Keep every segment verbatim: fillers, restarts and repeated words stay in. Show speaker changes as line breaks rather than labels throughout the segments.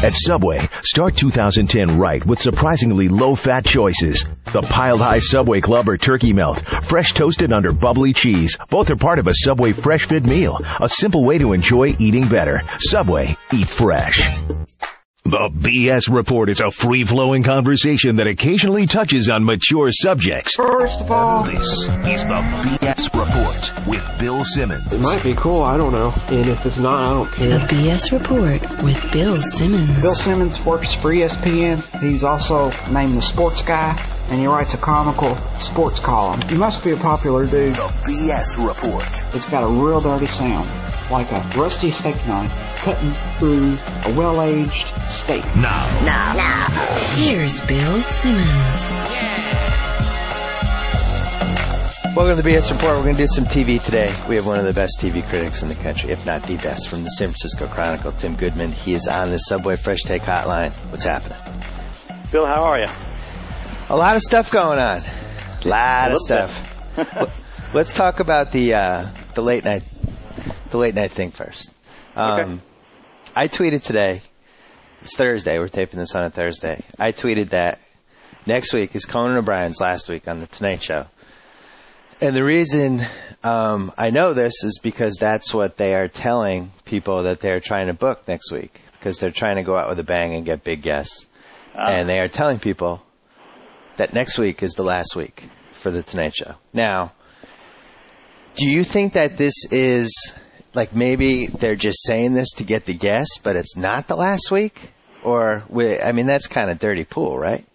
At Subway, start two thousand ten right with surprisingly low-fat choices. The Piled High Subway Club or Turkey Melt, fresh toasted under bubbly cheese. Both are part of a Subway Fresh Fit meal, a simple way to enjoy eating better. Subway, eat fresh. The B S Report is a free-flowing conversation that occasionally touches on mature subjects.
First of all,
this is the B S Report with Bill Simmons.
It might be cool, I don't know. And if it's not, I don't care.
The B S Report with Bill Simmons.
Bill Simmons works for E S P N. He's also named the Sports Guy, and he writes a comical sports column. He must be a popular dude.
The B S Report.
It's got a real dirty sound, like a rusty steak knife cutting through a well-aged steak.
Now.
Now. Now. Here's Bill Simmons.
Welcome to the B S Report. We're going to do some T V today. We have one of the best T V critics in the country, if not the best, from the San Francisco Chronicle, Tim Goodman. He is on the Subway Fresh Take Hotline. What's happening?
Bill, how are you?
A lot of stuff going on. A lot of stuff. Let's talk about the uh, the late night the late night thing first. Um,
okay.
I tweeted today. It's Thursday. We're taping this on a Thursday. I tweeted that next week is Conan O'Brien's last week on The Tonight Show. And the reason um, I know this is because that's what they are telling people that they're trying to book next week, because they're trying to go out with a bang and get big guests. Uh. And they are telling people that next week is the last week for The Tonight Show. Now, do you think that this is, like, maybe they're just saying this to get the guests, but it's not the last week? Or, we, I mean, that's kind of dirty pool, right?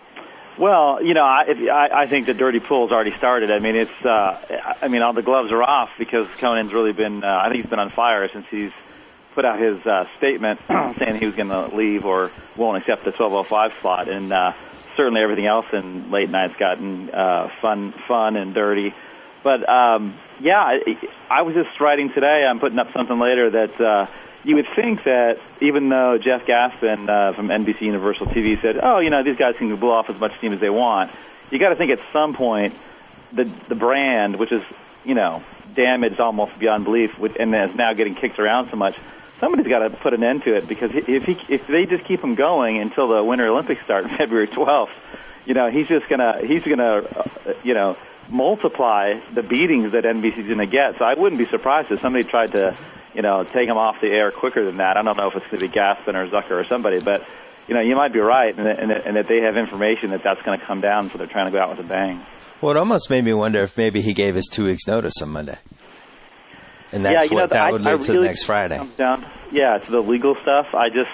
Well, you know, I, if, I, I think the dirty pool's already started. I mean, it's, uh, I mean, all the gloves are off because Conan's really been, uh, I think he's been on fire since he's put out his uh, statement saying he was going to leave or won't accept the twelve oh five slot. And uh, certainly everything else in late night's gotten uh, fun, fun and dirty. But, um, yeah, I, I was just writing today, I'm putting up something later, that uh, you would think that even though Jeff Gaspin uh, from N B C Universal T V said, oh, you know, these guys can blow off as much steam as they want, you got to think at some point the the brand, which is, you know, damaged almost beyond belief and is now getting kicked around so much, somebody's got to put an end to it, because if he, if they just keep him going until the Winter Olympics start February twelfth, you know, he's just going to, he's going to, uh, you know, multiply the beatings that N B C's going to get. So I wouldn't be surprised if somebody tried to, you know, take him off the air quicker than that. I don't know if it's going to be Gaspin or Zucker or somebody, but, you know, you might be right, and that, and that, and that they have information that that's going to come down, so they're trying to go out with a bang.
Well, it almost made me wonder if maybe he gave us two weeks' notice on Monday. And that's
yeah, you
what
know,
that
I,
would lead
I
to
really
next Friday.
Comes down, yeah, to the legal stuff. I just,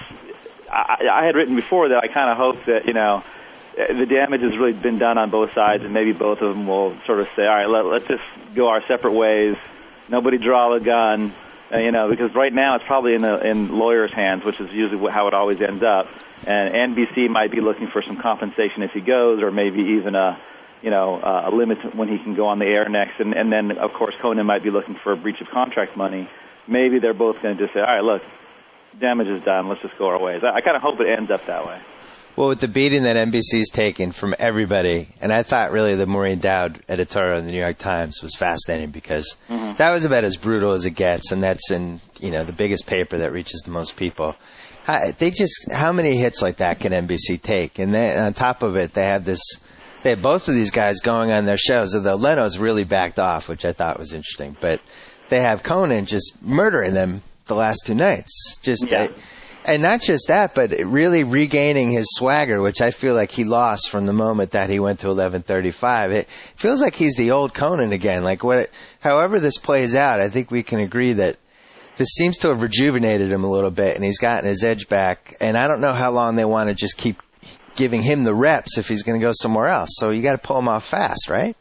I, I had written before that I kind of hope that, you know, the damage has really been done on both sides, and maybe both of them will sort of say, all right, let, let's just go our separate ways. Nobody draw a gun, uh, you know, because right now it's probably in the, in lawyers' hands, which is usually how it always ends up. And N B C might be looking for some compensation if he goes, or maybe even a, you know, uh, a limit when he can go on the air next. And, and then, of course, Conan might be looking for a breach of contract money. Maybe they're both going to just say, all right, look, damage is done. Let's just go our ways. I, I kind of hope it ends up that way.
Well, with the beating that N B C's taken from everybody, and I thought really the Maureen Dowd editorial in the New York Times was fascinating, because mm-hmm. that was about as brutal as it gets, and that's in, you know, the biggest paper that reaches the most people. How, they just, how many hits like that can N B C take? And they, on top of it, they have this, they have both of these guys going on their shows, although Leno's really backed off, which I thought was interesting, but they have Conan just murdering them the last two nights. Just, yeah. uh, And not just that, but really regaining his swagger, which I feel like he lost from the moment that he went to eleven thirty-five. It feels like he's the old Conan again. Like what, it, however this plays out, I think we can agree that this seems to have rejuvenated him a little bit, and he's gotten his edge back. And I don't know how long they want to just keep giving him the reps if he's going to go somewhere else. So you got to pull him off fast, right?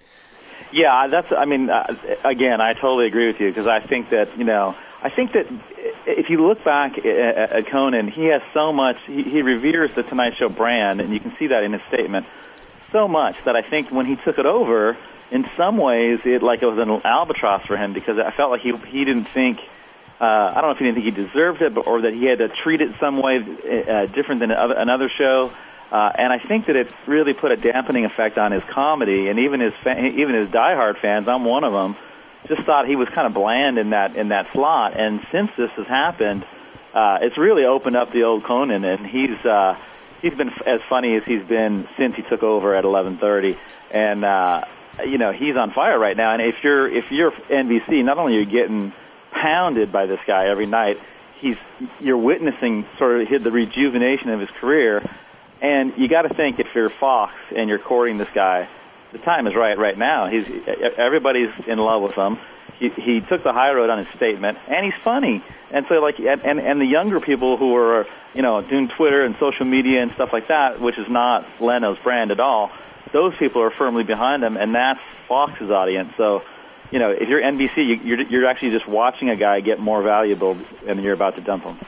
Yeah, that's. I mean, uh, again, I totally agree with you, because I think that, you know, I think that if you look back at, at Conan, he has so much. He, he reveres the Tonight Show brand, and you can see that in his statement so much that I think when he took it over, in some ways, it like it was an albatross for him, because I felt like he he didn't think. Uh, I don't know if he didn't think he deserved it, but, or that he had to treat it some way uh, different than another show. Uh, and I think that it really put a dampening effect on his comedy, and even his fa- even his diehard fans, I'm one of them, just thought he was kind of bland in that in that slot. And since this has happened, uh, uh, it's really opened up the old Conan, and he's uh, he's been as funny as he's been since he took over at eleven thirty, and uh, you know he's on fire right now. And if you're if you're N B C, not only are you getting pounded by this guy every night, he's you're witnessing sort of the rejuvenation of his career. And you got to think, if you're Fox and you're courting this guy, the time is right right now. He's everybody's in love with him. He, he took the high road on his statement, and he's funny. And so, like, and and the younger people who are, you know, doing Twitter and social media and stuff like that, which is not Leno's brand at all, those people are firmly behind him, and that's Fox's audience. So, you know, if you're N B C, you, you're you're actually just watching a guy get more valuable, and you're about to dump him.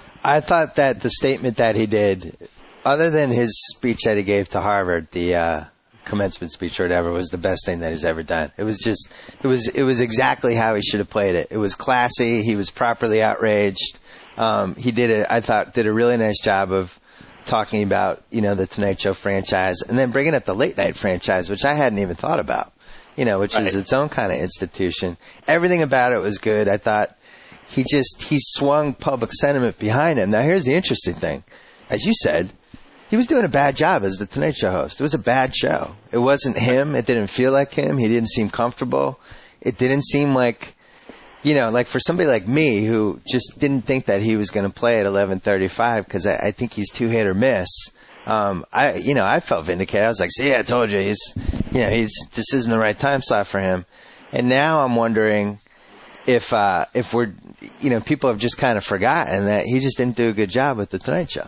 I thought that the statement that he did, other than his speech that he gave to Harvard, the uh, commencement speech or whatever, was the best thing that he's ever done. It was just, it was, it was exactly how he should have played it. It was classy. He was properly outraged. Um, he did it, I thought, did a really nice job of talking about, you know, the Tonight Show franchise, and then bringing up the late night franchise, which I hadn't even thought about, you know, which right. is its own kind of institution. Everything about it was good. I thought he just, he swung public sentiment behind him. Now, here's the interesting thing. As you said, he was doing a bad job as the Tonight Show host. It was a bad show. It wasn't him. It didn't feel like him. He didn't seem comfortable. It didn't seem like, you know, like for somebody like me who just didn't think that he was going to play at eleven thirty-five because I, I think he's too hit or miss. Um, I, you know, I felt vindicated. I was like, see, I told you, he's, you know, he's, this isn't the right time slot for him. And now I'm wondering if, uh, if we're, you know, people have just kind of forgotten that he just didn't do a good job with the Tonight Show.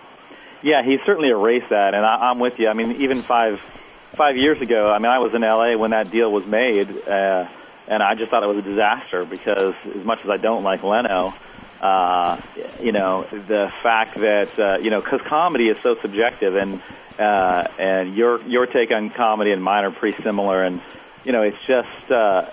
Yeah, he certainly erased that, and I, I'm with you. I mean, even five five years ago, I mean, I was in L A when that deal was made, uh, and I just thought it was a disaster because as much as I don't like Leno, uh, you know, the fact that, uh, you know, because comedy is so subjective, and uh, and your your take on comedy and mine are pretty similar, and, you know, it's just uh,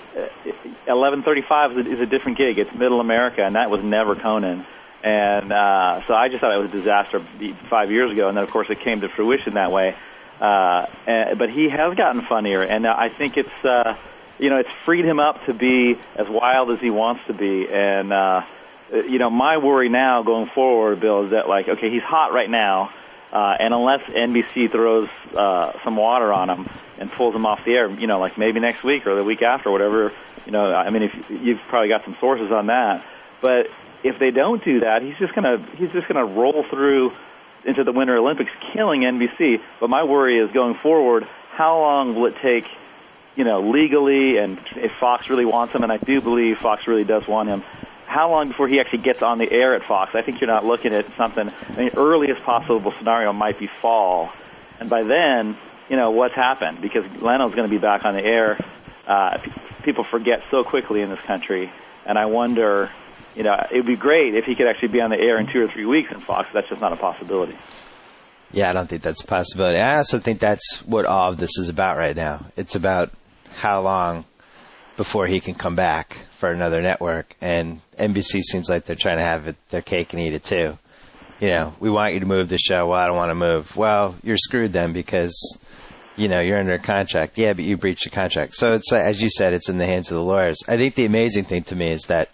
eleven thirty-five is a, is a different gig. It's Middle America, and that was never Conan. And uh, so I just thought it was a disaster five years ago, and then, of course, it came to fruition that way. Uh, and, but he has gotten funnier, and I think it's, uh, you know, it's freed him up to be as wild as he wants to be. And, uh, you know, my worry now going forward, Bill, is that, like, okay, he's hot right now, uh, and unless N B C throws uh, some water on him and pulls him off the air, you know, like maybe next week or the week after, whatever, you know, I mean, if you've probably got some sources on that. But if they don't do that, he's just gonna he's just gonna roll through into the Winter Olympics, killing N B C. But my worry is going forward, how long will it take, you know, legally, and if Fox really wants him, and I do believe Fox really does want him, how long before he actually gets on the air at Fox? I think you're not looking at something. I mean, the earliest possible scenario might be fall, and by then, you know, what's happened? Because Leno's going to be back on the air. Uh, people forget so quickly in this country, and I wonder. You know, it would be great if he could actually be on the air in two or three weeks in Fox. That's just not a possibility.
Yeah, I don't think that's a possibility. I also think that's what all of this is about right now. It's about how long before he can come back for another network. And N B C seems like they're trying to have it, their cake and eat it too. You know, we want you to move the show. Well, I don't want to move. Well, you're screwed then because, you know, you're under a contract. Yeah, but you breached a contract. So it's, as you said, it's in the hands of the lawyers. I think the amazing thing to me is that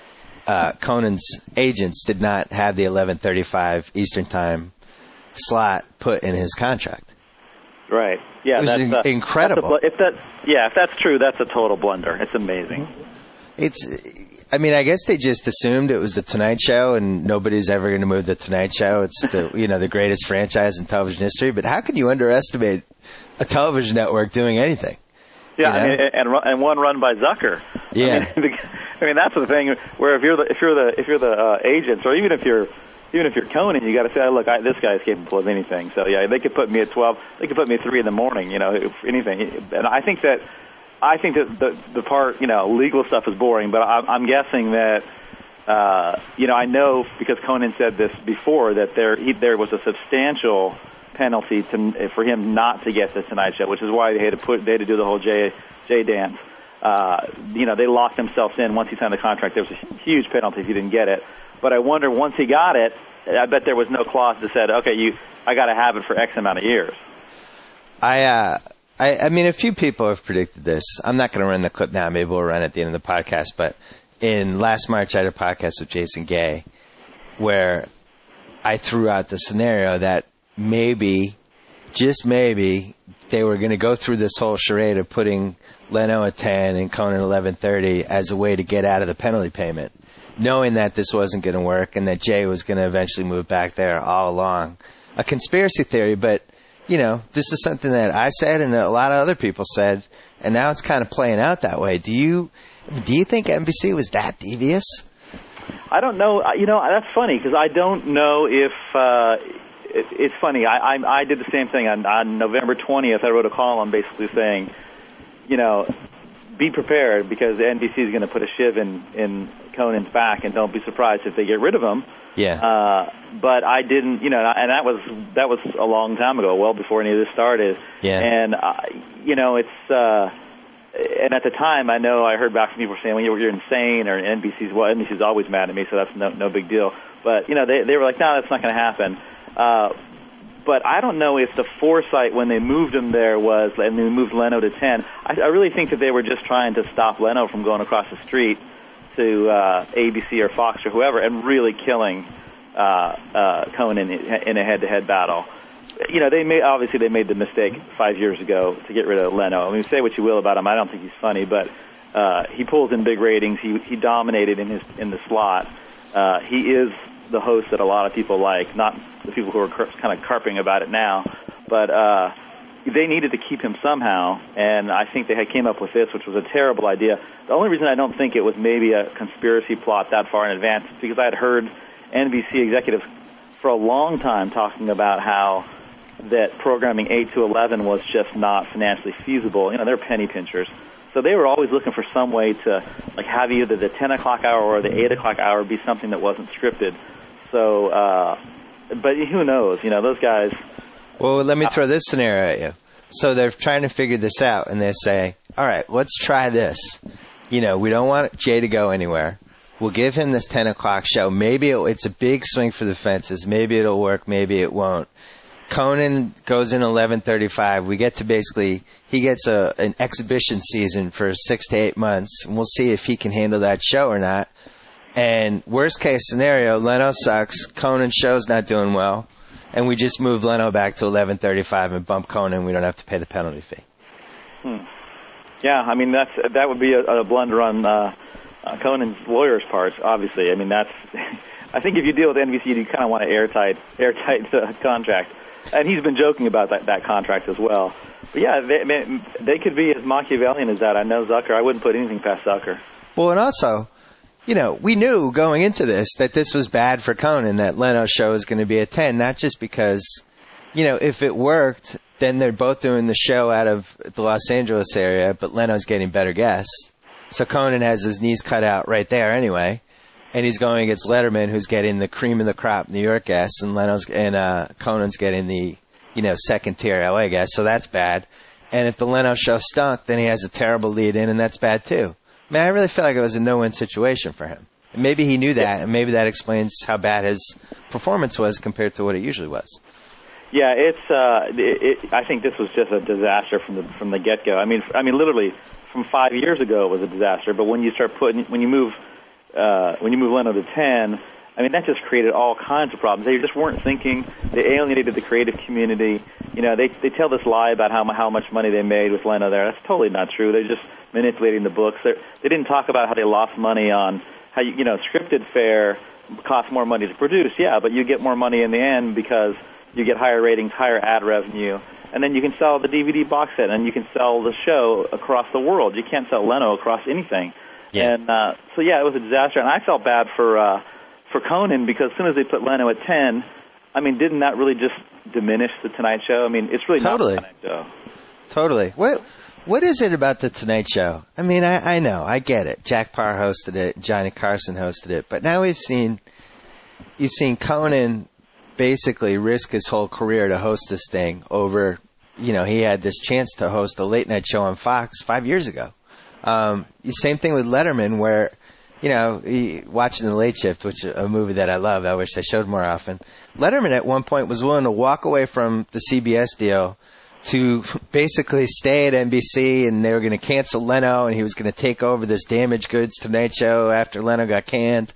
Uh, Conan's agents did not have the eleven thirty-five Eastern Time slot put in his contract.
Right. Yeah,
it was
that's
in-
a,
incredible.
That's a, if that, yeah, if that's true, that's a total blunder. It's amazing.
It's. I mean, I guess they just assumed it was the Tonight Show, and nobody's ever going to move the Tonight Show. It's the you know the greatest franchise in television history. But how can you underestimate a television network doing anything?
Yeah,
you know?
I mean, and and one run by Zucker.
Yeah.
I mean, I mean that's the thing. Where if you're the if you're the if you're the uh, agents, or even if you're even if you're Conan, you got to say, oh, look, I, this guy is capable of anything. So yeah, they could put me at twelve. They could put me at three in the morning. You know, if anything. And I think that I think that the the part you know legal stuff is boring, but I'm, I'm guessing that. Uh, you know, I know because Conan said this before that there he, there was a substantial penalty to, for him not to get the Tonight Show, which is why they had to put they had to do the whole J J dance. Uh, you know, they locked themselves in once he signed the contract. There was a huge penalty if he didn't get it. But I wonder once he got it, I bet there was no clause that said, okay, you I got to have it for X amount of years.
I uh, I I mean, a few people have predicted this. I'm not going to run the clip now. Maybe we'll run it at the end of the podcast. But in last March, I had a podcast with Jason Gay. where I threw out the scenario that maybe, just maybe, they were going to go through this whole charade of putting Leno at ten and Conan eleven thirty as a way to get out of the penalty payment, knowing that this wasn't going to work and that Jay was going to eventually move back there all along. A conspiracy theory, but, you know, this is something that I said and a lot of other people said, and now it's kind of playing out that way. Do you do you think N B C was that devious?
I don't know. You know, that's funny because I don't know if uh, it, it's funny. I, I I did the same thing on, on November twentieth. I wrote a column basically saying, you know, be prepared because the N B C is going to put a shiv in, in Conan's back, and don't be surprised if they get rid of him.
Yeah.
Uh, but I didn't, you know, and that was that was a long time ago, well before any of this started.
Yeah.
And uh, you know, it's. Uh, And at the time, I know I heard back from people saying, well, you're, you're insane, or N B C's, well, N B C's always mad at me, so that's no, no big deal. But, you know, they, they were like, no, that's not going to happen. Uh, but I don't know if the foresight when they moved him there was, and they moved Leno to ten, I, I really think that they were just trying to stop Leno from going across the street to uh, A B C or Fox or whoever and really killing uh, uh, Conan in, in a head-to-head battle. You know, they made obviously they made the mistake five years ago to get rid of Leno. I mean, say what you will about him, I don't think he's funny, but uh, he pulls in big ratings. He he dominated in his in the slot. Uh, he is the host that a lot of people like, not the people who are kind of carping about it now, but uh, they needed to keep him somehow, and I think they had came up with this, which was a terrible idea. The only reason I don't think it was maybe a conspiracy plot that far in advance is because I had heard N B C executives for a long time talking about how that programming eight to eleven was just not financially feasible. You know, they're penny pinchers. So they were always looking for some way to, like, have either the ten o'clock hour or the eight o'clock hour be something that wasn't scripted. So, uh, but who knows? You know, those guys...
Well, let me throw this scenario at you. So they're trying to figure this out, and they say, all right, let's try this. You know, we don't want Jay to go anywhere. We'll give him this ten o'clock show. Maybe it, it's a big swing for the fences. Maybe it'll work. Maybe it won't. Conan goes in eleven thirty-five. We get to basically, he gets a an exhibition season for six to eight months, and we'll see if he can handle that show or not. And worst case scenario, Leno sucks, Conan's show's not doing well, and we just move Leno back to eleven thirty-five and bump Conan. We don't have to pay the penalty fee.
Hmm. Yeah, I mean, that's that would be a, a blunder on uh, uh, Conan's lawyer's part, obviously. I mean, that's, I think if you deal with N B C, you kind of want an airtight, airtight uh, contract. And he's been joking about that, that contract as well. But, yeah, they, they could be as Machiavellian as that. I know Zucker. I wouldn't put anything past Zucker.
Well, and also, you know, we knew going into this that this was bad for Conan, that Leno's show was going to be a ten, not just because, you know, if it worked, then they're both doing the show out of the Los Angeles area, but Leno's getting better guests. So Conan has his knees cut out right there anyway. And he's going against Letterman, who's getting the cream of the crop New York guests, and Leno's and uh, Conan's getting the, you know, second tier L A guests. So that's bad. And if the Leno show stunk, then he has a terrible lead in, and that's bad too. Man, I really feel like it was a no-win situation for him. And maybe he knew that, and maybe that explains how bad his performance was compared to what it usually was.
Yeah, it's. Uh, it, it, I think this was just a disaster from the from the get-go. I mean, I mean, literally from five years ago, it was a disaster. But when you start putting, when you move. Uh, when you move Leno to ten, I mean, that just created all kinds of problems. They just weren't thinking. They alienated the creative community. You know, they they tell this lie about how how much money they made with Leno there. That's totally not true. They're just manipulating the books. They're, they didn't talk about how they lost money on how, you, you know, scripted fare costs more money to produce. Yeah, but you get more money in the end because you get higher ratings, higher ad revenue, and then you can sell the D V D box set and you can sell the show across the world. You can't sell Leno across anything. Yeah. And uh, so, yeah, it was a disaster. And I felt bad for uh, for Conan because as soon as they put Leno at ten, I mean, didn't that really just diminish the Tonight Show? I mean, it's really
totally.
not the Tonight Show.
Totally. What What is it about the Tonight Show? I mean, I, I know, I get it. Jack Parr hosted it, Johnny Carson hosted it, but now we've seen you've seen Conan basically risk his whole career to host this thing over. You know, he had this chance to host a late night show on Fox five years ago. Um, same thing with Letterman, where, you know, he, watching The Late Shift, which is a movie that I love, I wish I showed more often. Letterman at one point was willing to walk away from the C B S deal to basically stay at N B C, and they were going to cancel Leno, and he was going to take over this damaged goods Tonight Show after Leno got canned.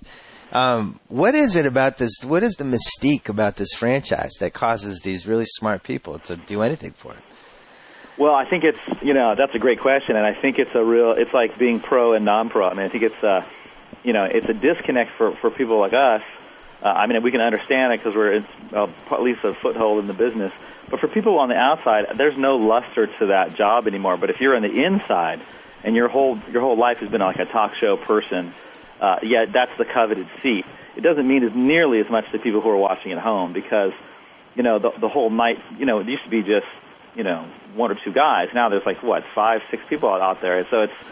Um, what is it about this? What is the mystique about this franchise that causes these really smart people to do anything for it?
Well, I think it's, you know, that's a great question, and I think it's a real, it's like being pro and non-pro. I mean, I think it's, uh, you know, it's a disconnect for, for people like us. Uh, I mean, we can understand it because we're it's, uh, at least a foothold in the business. But for people on the outside, there's no luster to that job anymore. But if you're on the inside and your whole your whole life has been like a talk show person, uh, yeah, that's the coveted seat. It doesn't mean as nearly as much to people who are watching at home because, you know, the, the whole night, you know, it used to be just, you know, one or two guys. Now there's like, what, five, six people out there. So it's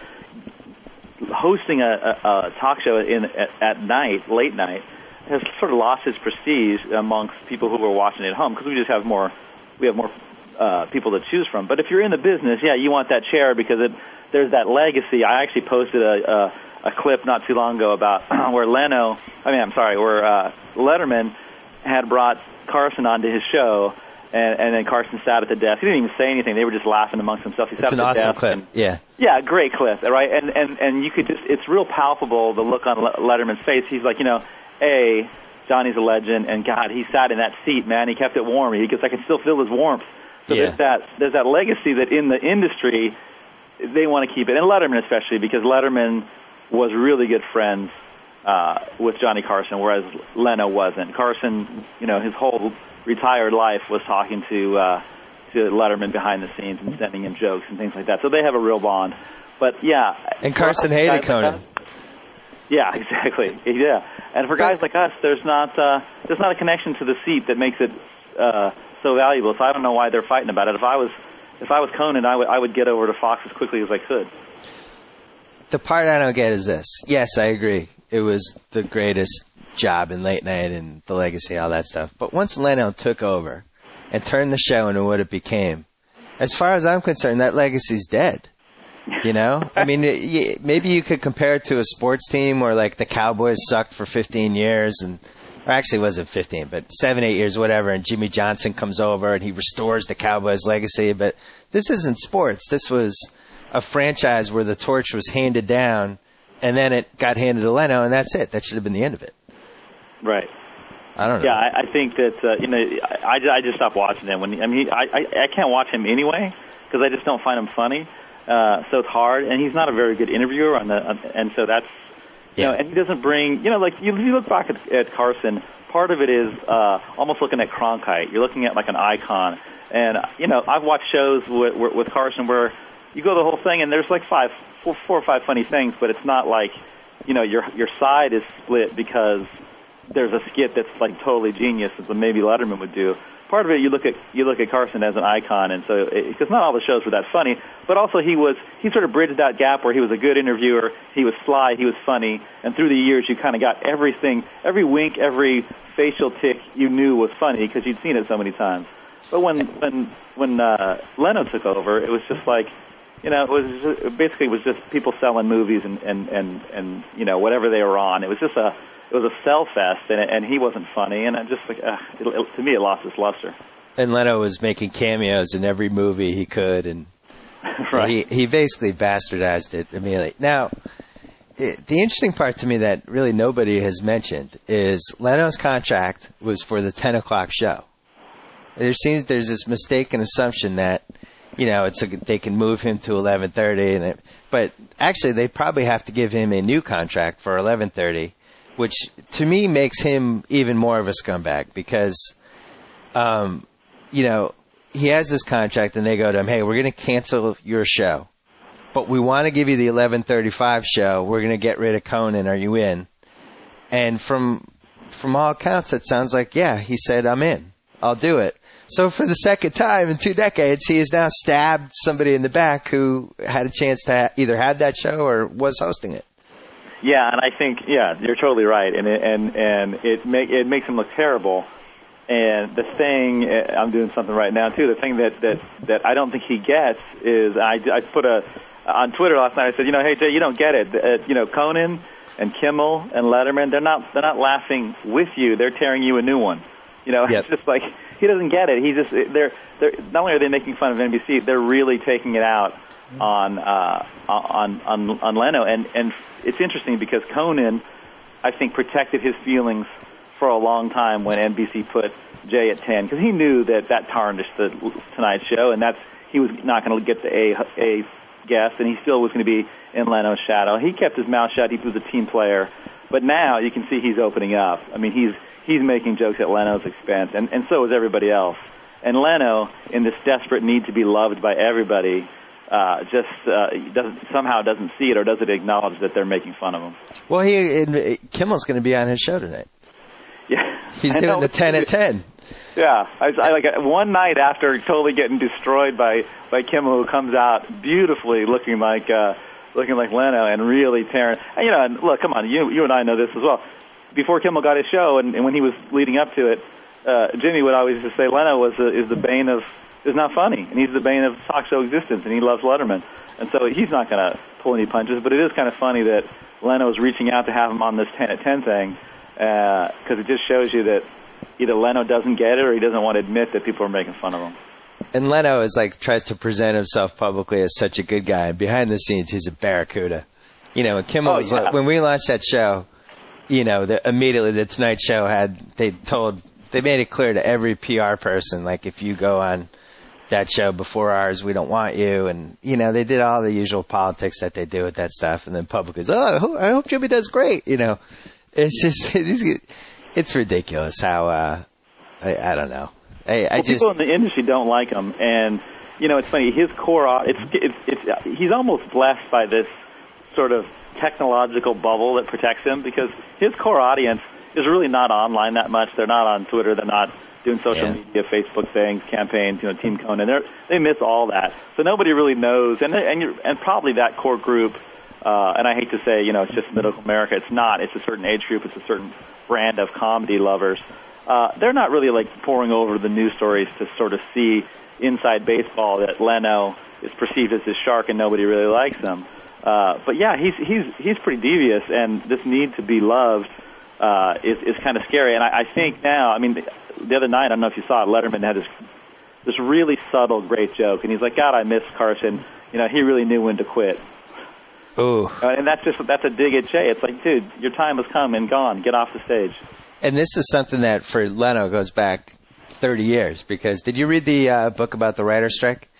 hosting a, a, a talk show in at, at night, late night, has sort of lost its prestige amongst people who are watching it at home because we just have more, we have more uh, people to choose from. But if you're in the business, yeah, you want that chair because it, there's that legacy. I actually posted a, a, a clip not too long ago about where Leno, I mean, I'm sorry, where uh, Letterman had brought Carson onto his show. And, and then Carson sat at the desk. He didn't even say anything. They were just laughing amongst themselves. He sat
it's an
at the
awesome
desk
clip.
And,
yeah.
Yeah, great clip, right? And, and, and you could just, it's real palpable, the look on Letterman's face. He's like, you know, A, Johnny's a legend, and God, he sat in that seat, man. He kept it warm. He goes, I can still feel his warmth. So
yeah.
there's that, there's that legacy that in the industry, they want to keep it. And Letterman especially, because Letterman was really good friends uh, with Johnny Carson, whereas Leno wasn't. Carson, you know, his whole retired life was talking to uh, to Letterman behind the scenes and sending him jokes and things like that. So they have a real bond. But yeah,
and Carson hated Conan.
Like yeah, exactly. Yeah, and for guys like us, there's not uh, there's not a connection to the seat that makes it uh, so valuable. So I don't know why they're fighting about it. If I was if I was Conan, I would I would get over to Fox as quickly as I could.
The part I don't get is this. Yes, I agree. It was the greatest job in late night and the legacy, all that stuff. But once Leno took over and turned the show into what it became, as far as I'm concerned, that legacy's dead. You know? I mean, it, maybe you could compare it to a sports team where, like, the Cowboys sucked for fifteen years and, or actually it wasn't fifteen, but seven, eight years, whatever, and Jimmy Johnson comes over and he restores the Cowboys' legacy. But this isn't sports. This was a franchise where the torch was handed down and then it got handed to Leno, and that's it. That should have been the end of it.
Right.
I don't know.
Yeah, I, I think that uh, you know, I, I just stopped watching him when he, I mean, I, I I can't watch him anyway because I just don't find him funny. Uh, so it's hard, and he's not a very good interviewer on the, on, and so that's you yeah. know, and he doesn't bring, you know, like you, you look back at, at Carson. Part of it is uh, almost looking at Cronkite. You're looking at like an icon, and you know, I've watched shows with, with Carson where you go the whole thing, and there's like five, four, four or five funny things, but it's not like, you know, your your side is split because there's a skit that's like totally genius that maybe Letterman would do. Part of it, you look at you look at Carson as an icon, and so because not all the shows were that funny, but also he was he sort of bridged that gap where he was a good interviewer, he was sly, he was funny, and through the years you kind of got everything, every wink, every facial tick you knew was funny because you'd seen it so many times. But when when when uh, Leno took over, it was just like, you know, it was just, it basically was just people selling movies and and and and you know whatever they were on. It was just a It was a sell fest, and, and he wasn't funny, and I just like uh, it, it, to me it lost its luster.
And Leno was making cameos in every movie he could, and
right.
he he basically bastardized it immediately. Now, it, the interesting part to me that really nobody has mentioned is Leno's contract was for the ten o'clock show. There seems there's this mistaken assumption that, you know, it's a, they can move him to eleven thirty, and it, but actually they probably have to give him a new contract for eleven thirty. Which, to me, makes him even more of a scumbag because, um, you know, he has this contract and they go to him, hey, we're going to cancel your show, but we want to give you the eleven thirty-five show. We're going to get rid of Conan. Are you in? And from from all accounts, it sounds like, yeah, he said, I'm in. I'll do it. So for the second time in two decades, he has now stabbed somebody in the back who had a chance to ha- either have that show or was hosting it.
Yeah, and I think yeah, you're totally right, and it, and and it make it makes him look terrible. And the thing I'm doing something right now too. The thing that that, that I don't think he gets is I, I put a on Twitter last night. I said, you know, hey Jay, you don't get it. Uh, you know, Conan and Kimmel and Letterman, they're not they're not laughing with you. They're tearing you a new one. You know,
yep.
It's just like he doesn't get it. He just they're they're not only are they making fun of N B C, they're really taking it out on uh, on on on Leno, and and it's interesting because Conan I think, protected his feelings for a long time when N B C put Jay at ten, because he knew that that tarnished the Tonight Show, and that's he was not going to get the A, A guest, and he still was going to be in Leno's shadow. He kept his mouth shut. He was a team player. But now you can see he's opening up. I mean, he's he's making jokes at Leno's expense, and, and so is everybody else. And Leno, in this desperate need to be loved by everybody, uh, just uh, doesn't somehow doesn't see it or doesn't acknowledge that they're making fun of him.
Well, he Kimmel's going to be on his show tonight.
Yeah,
he's doing know, the ten at ten.
Yeah, I, I like one night after totally getting destroyed by by Kimmel, who comes out beautifully, looking like uh, looking like Leno, and really tearing. And, you know, and look, come on, you you and I know this as well. Before Kimmel got his show, and, and when he was leading up to it, uh, Jimmy would always just say Leno was the, is the bane of is not funny, and he's the bane of talk show existence, and he loves Letterman, and so he's not going to pull any punches. But it is kind of funny that Leno is reaching out to have him on this ten at ten thing, because uh, it just shows you that either Leno doesn't get it or he doesn't want to admit that people are making fun of him.
And Leno is like tries to present himself publicly as such a good guy, and behind the scenes he's a barracuda. You know, when Kimmel
oh,
was
yeah.
like, when we launched that show, you know, the, immediately the Tonight Show had they told they made it clear to every P R person, like, if you go on that show before ours, we don't want you. And you know, they did all the usual politics that they do with that stuff, and then public is, oh, I hope Jimmy does great. You know, it's just it's, it's ridiculous how uh, I, I don't know. I, I
well,
just
people in the industry don't like him, and you know, it's funny. His core, it's it's, it's he's almost blessed by this sort of technological bubble that protects him, because his core audience is really not online that much. They're not on Twitter. They're not doing social
yeah.
media, Facebook things, campaigns, you know, Team Conan. They they miss all that, so nobody really knows. And and you're, and probably that core group. Uh, and I hate to say, you know, it's just middle America. It's not. It's a certain age group. It's a certain brand of comedy lovers. Uh, they're not really like poring over the news stories to sort of see inside baseball that Leno is perceived as this shark and nobody really likes him. Uh, but yeah, he's he's he's pretty devious, and this need to be loved uh, is is kind of scary. And I, I think now, I mean, the, the other night, I don't know if you saw it, Letterman had this this really subtle, great joke, and he's like, "God, I miss Carson. You know, he really knew when to quit."
Ooh.
Uh, and that's just that's a dig at Jay. It's like, dude, your time has come and gone. Get off the stage.
And this is something that for Leno goes back thirty years, because did you read the uh, book about the writer's strike?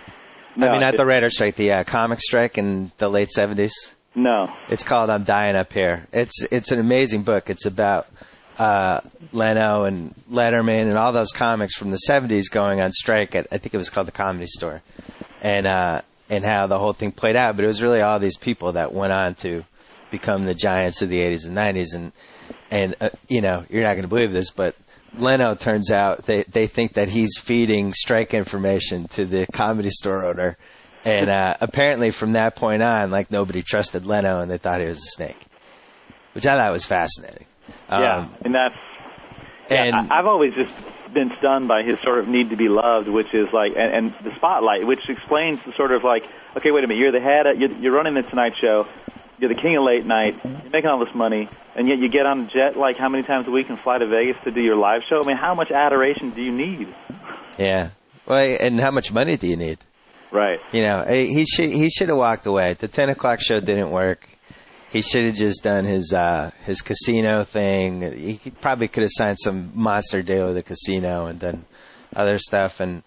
No,
I mean, not
it,
the writer's strike, the uh, comic strike in the late seventies.
No.
It's called I'm Dying Up Here. It's it's an amazing book. It's about uh, Leno and Letterman and all those comics from the seventies going on strike at, I think it was called the Comedy Store, and uh, and how the whole thing played out. But it was really all these people that went on to become the giants of the eighties and nineties. And And, uh, you know, you're not going to believe this, but Leno, turns out, they, they think that he's feeding strike information to the Comedy Store owner. And uh, apparently from that point on, like, nobody trusted Leno, and they thought he was a snake, which I thought was fascinating. Um,
yeah, and that's... Yeah,
and
I, I've always just been stunned by his sort of need to be loved, which is like, and, and the spotlight, which explains the sort of like, okay, wait a minute, you're the head, of, you're, you're running the Tonight Show, you're the king of late night, you're making all this money, and yet you get on a jet like how many times a week and fly to Vegas to do your live show? I mean, how much adoration do you need?
Yeah. Well, and how much money do you need?
Right.
You know, he should he should have walked away. The ten o'clock show didn't work. He should have just done his uh, his casino thing. He probably could have signed some monster deal with the casino and done other stuff. And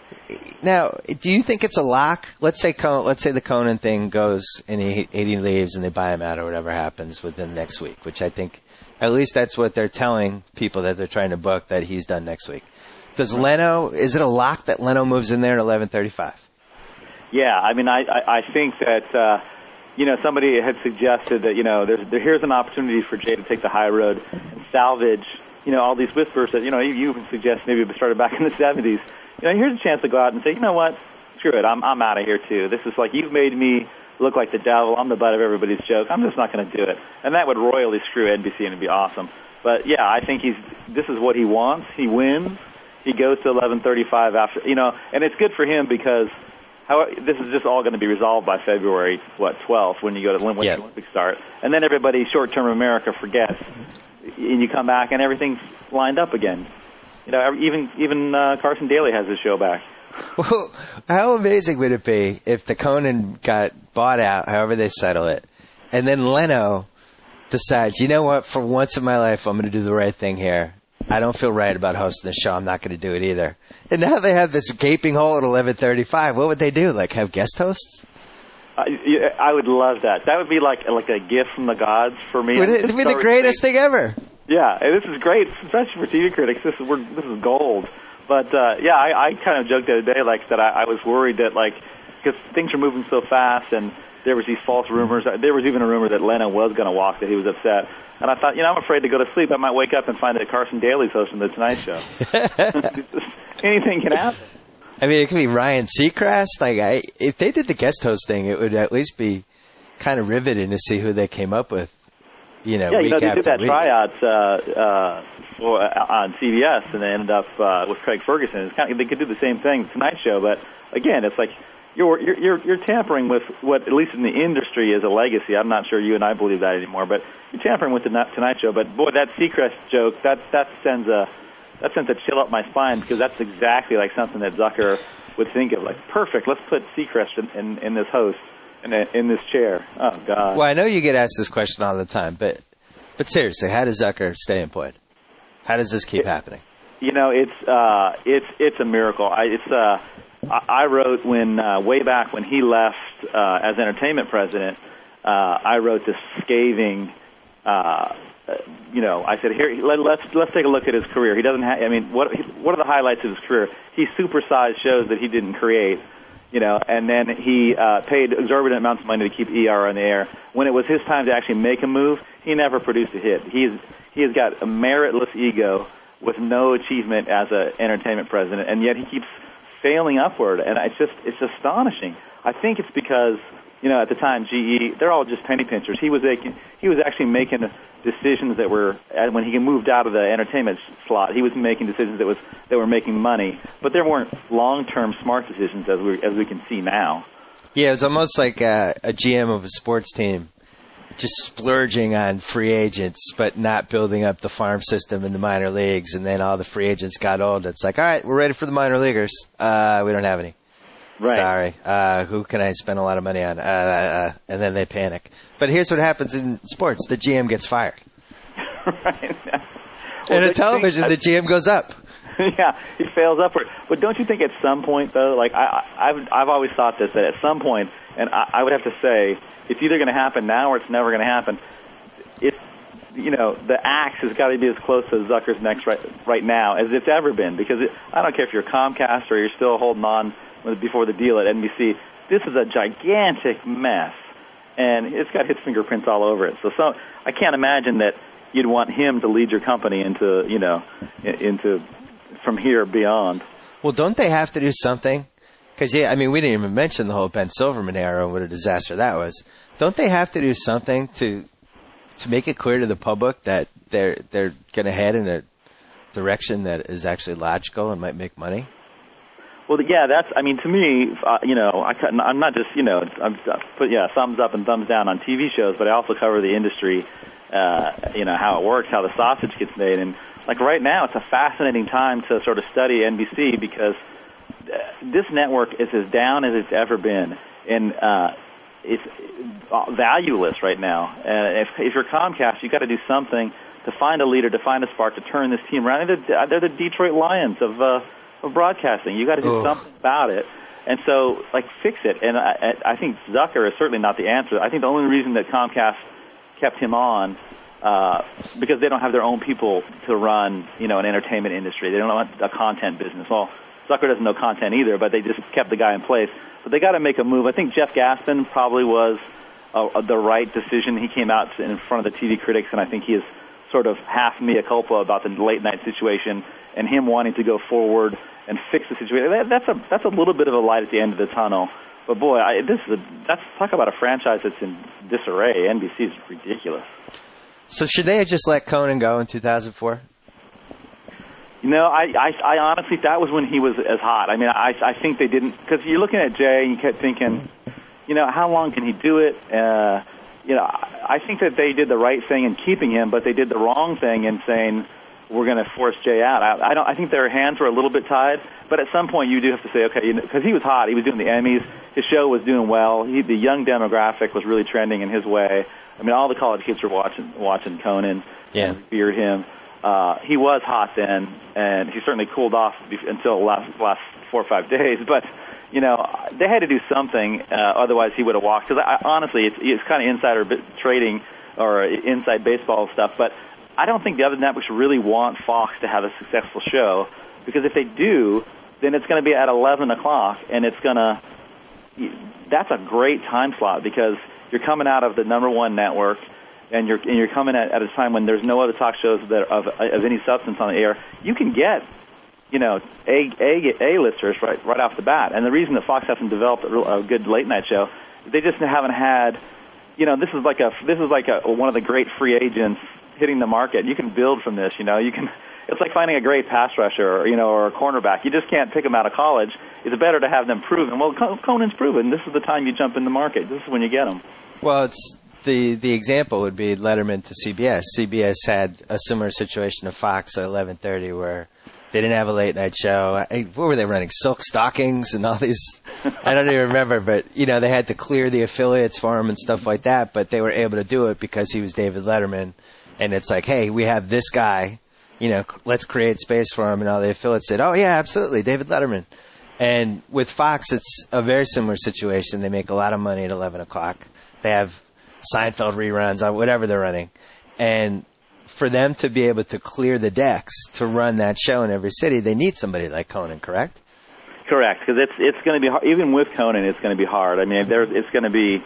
now, do you think it's a lock? Let's say let's say the Conan thing goes and he, he leaves and they buy him out or whatever happens within next week, which I think at least that's what they're telling people that they're trying to book, that he's done next week. Does Leno, is it a lock that Leno moves in there at eleven thirty-five?
Yeah, I mean, I, I, I think that, uh, you know, somebody had suggested that, you know, there's, there, here's an opportunity for Jay to take the high road and salvage, you know, all these whispers that, you know, you, you even suggest maybe it started back in the seventies. You know, here's a chance to go out and say, you know what, screw it, I'm I'm out of here too. This is like, you've made me look like the devil. I'm the butt of everybody's joke. I'm just not going to do it. And that would royally screw N B C, and it'd be awesome. But yeah, I think he's. This is what he wants. He wins. He goes to eleven thirty-five after, you know, and it's good for him because how this is just all going to be resolved by February what twelfth when you go to when
yeah.
the Olympics start, and then everybody short-term America forgets, and you come back and everything's lined up again. You know, even even uh, Carson Daly has his show back.
Well, how amazing would it be if the Conan got bought out, however they settle it, and then Leno decides, you know what, for once in my life, I'm going to do the right thing here. I don't feel right about hosting the show. I'm not going to do it either. And now they have this gaping hole at eleven thirty-five. What would they do? Like have guest hosts?
Uh, yeah, I would love that. That would be like like a gift from the gods for me.
Would it would be the greatest thing ever?
Yeah, and this is great, especially for T V critics. This is we're, this is gold. But uh, yeah, I, I kind of joked the other day, like that. I, I was worried that like because things are moving so fast, and there was these false rumors. There was even a rumor that Leno was going to walk, that he was upset. And I thought, you know, I'm afraid to go to sleep. I might wake up and find that Carson Daly's hosting the Tonight Show. Anything can happen.
I mean, it could be Ryan Seacrest. Like, I, if they did the guest host thing, it would at least be kind of riveting to see who they came up with. You know,
yeah,
week
you know, they
after
did that
week.
tryout uh, uh, for, uh, on C B S, and they ended up uh, with Craig Ferguson. It's kind of, they could do the same thing Tonight Show, but again, it's like you're you're you're, you're tampering with what, at least in the industry, is a legacy. I'm not sure you and I believe that anymore, but you're tampering with the Tonight Show. But boy, that Seacrest joke that that sends a that sends a chill up my spine, because that's exactly like something that Zucker would think of. Like, perfect, let's put Seacrest in, in, in this host. In, a, in this chair. Oh, God.
Well, I know you get asked this question all the time, but but seriously, how does Zucker stay employed? How does this keep
it,
happening?
You know, it's uh, it's it's a miracle. I, it's uh, I wrote when uh, way back when he left uh, as entertainment president. Uh, I wrote this scathing. Uh, you know, I said, here, let, let's let's take a look at his career. He doesn't have. I mean, what what are the highlights of his career? He supersized shows that he didn't create. You know, and then he uh, paid exorbitant amounts of money to keep E R on the air. When it was his time to actually make a move, he never produced a hit. He's he has got a meritless ego with no achievement as an entertainment president, and yet he keeps failing upward. And it's just it's astonishing. I think it's because, you know, at the time G E, they're all just penny pinchers. He was making he was actually making decisions that were, when he moved out of the entertainment slot, he was making decisions that was that were making money, but there weren't long-term smart decisions as we as we can see now.
Yeah, it's almost like a, a G M of a sports team just splurging on free agents, but not building up the farm system in the minor leagues. And then all the free agents got old. It's like, all right, we're ready for the minor leaguers. Uh, we don't have any.
Right.
Sorry. Uh, who can I spend a lot of money on? Uh, uh, and then they panic. But here's what happens in sports. The G M gets fired.
Right. Well,
and in television, think, the G M goes up.
Yeah, he fails upward. But don't you think at some point, though, like I, I've, I've always thought this, that at some point, and I, I would have to say, it's either going to happen now or it's never going to happen. It's, you know, the axe has got to be as close to Zucker's neck right, right now as it's ever been. Because it, I don't care if you're Comcast or you're still holding on before the deal at N B C. This is a gigantic mess, and it's got his fingerprints all over it. So, so I can't imagine that you'd want him to lead your company into, you know, into from here beyond.
Well, don't they have to do something? Because, yeah, I mean, we didn't even mention the whole Ben Silverman era and what a disaster that was. Don't they have to do something to to make it clear to the public that they're they're going to head in a direction that is actually logical and might make money?
Well, yeah, that's, I mean, to me, uh, you know, I, I'm not just, you know, I'm put, yeah, thumbs up and thumbs down on T V shows, but I also cover the industry, uh, you know, how it works, how the sausage gets made. And, like, right now, it's a fascinating time to sort of study N B C because this network is as down as it's ever been. And uh, it's valueless right now. And if, if you're Comcast, you've got to do something to find a leader, to find a spark, to turn this team around. They're, they're the Detroit Lions of uh, of broadcasting. You got to do
Ugh.
something about it. And so, like, fix it. And I, I think Zucker is certainly not the answer. I think the only reason that Comcast kept him on, uh, because they don't have their own people to run, you know, an entertainment industry. They don't know a content business. Well, Zucker doesn't know content either, but they just kept the guy in place. But they got to make a move. I think Jeff Gaspin probably was uh, the right decision. He came out in front of the T V critics, and I think he is sort of half mea culpa about the late night situation and him wanting to go forward and fix the situation. That, that's a that's a little bit of a light at the end of the tunnel. But boy, I, this is a, that's talk about a franchise that's in disarray. N B C is ridiculous.
So should they have just let Conan go in two thousand four?
You know, I, I, I honestly, that was when he was as hot. I mean, I, I think they didn't, because you're looking at Jay and you kept thinking, you know, how long can he do it? Uh, you know, I think that they did the right thing in keeping him, but they did the wrong thing in saying, we're going to force Jay out. I, I don't. I think their hands were a little bit tied, but at some point you do have to say, okay, because he was hot. He was doing the Emmys. His show was doing well. He, the young demographic was really trending in his way. I mean, all the college kids were watching watching Conan
yeah.
and feared him. Uh, he was hot then, and he certainly cooled off until the last, last four or five days. But, you know, they had to do something, uh, otherwise he would have walked. Because honestly, it's, it's kind of insider trading or inside baseball stuff, but I don't think the other networks really want Fox to have a successful show, because if they do, then it's going to be at eleven o'clock, and it's going to – that's a great time slot, because you're coming out of the number one network, and you're and you're coming at, at a time when there's no other talk shows that of of any substance on the air. You can get, you know, a a a listers right right off the bat. And the reason that Fox hasn't developed a, real, a good late night show, they just haven't had, you know, this is like a this is like a one of the great free agents hitting the market. You can build from this. You know, you can. It's like finding a great pass rusher, or, you know, or a cornerback. You just can't pick them out of college. It's better to have them proven. Well, Conan's proven. This is the time you jump in the market. This is when you get them.
Well, it's the the example would be Letterman to C B S. C B S had a similar situation to Fox at eleven thirty, where they didn't have a late night show. I, what were they running? Silk stockings and all these. I don't even remember, but you know, they had to clear the affiliates for him and stuff like that. But they were able to do it because he was David Letterman, and it's like, hey, we have this guy. You know, let's create space for him. And all the affiliates said, oh yeah, absolutely, David Letterman. And with Fox, it's a very similar situation. They make a lot of money at eleven o'clock. They have Seinfeld reruns on whatever they're running. And for them to be able to clear the decks to run that show in every city, they need somebody like Conan, correct?
Correct, because it's it's going to be hard. Even with Conan, it's going to be hard. I mean, there's it's going to be,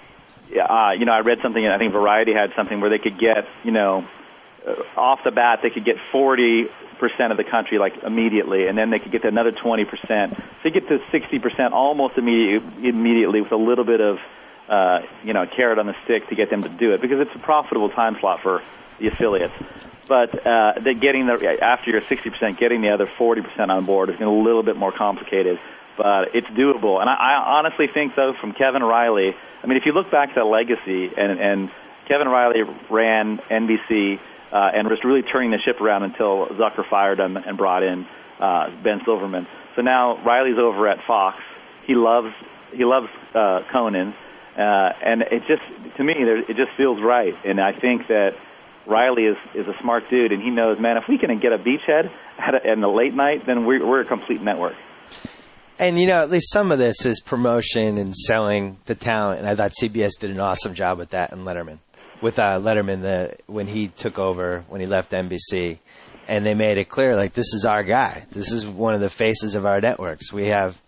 uh, you know, I read something, I think Variety had something where they could get, you know, uh, off the bat, they could get forty percent of the country, like, immediately, and then they could get to another twenty percent. So you get to sixty percent almost immediate, immediately with a little bit of, uh, you know, carrot on the stick to get them to do it, because it's a profitable time slot for the affiliates. But uh, the getting the after you're sixty percent, getting the other forty percent on board is a little bit more complicated, but it's doable. And I, I honestly think, though, from Kevin Riley, I mean, if you look back to Legacy, and, and Kevin Riley ran N B C uh, and was really turning the ship around until Zucker fired him and brought in uh, Ben Silverman. So now Riley's over at Fox. He loves he loves uh, Conan, uh, and it just to me there, it just feels right. And I think that Riley is, is a smart dude, and he knows, man, if we can get a beachhead at a, in the late night, then we're, we're a complete network.
And, you know, at least some of this is promotion and selling the talent, and I thought C B S did an awesome job with that in Letterman. With uh, Letterman, the, when he took over, when he left N B C, and they made it clear, like, this is our guy. This is one of the faces of our networks. We have,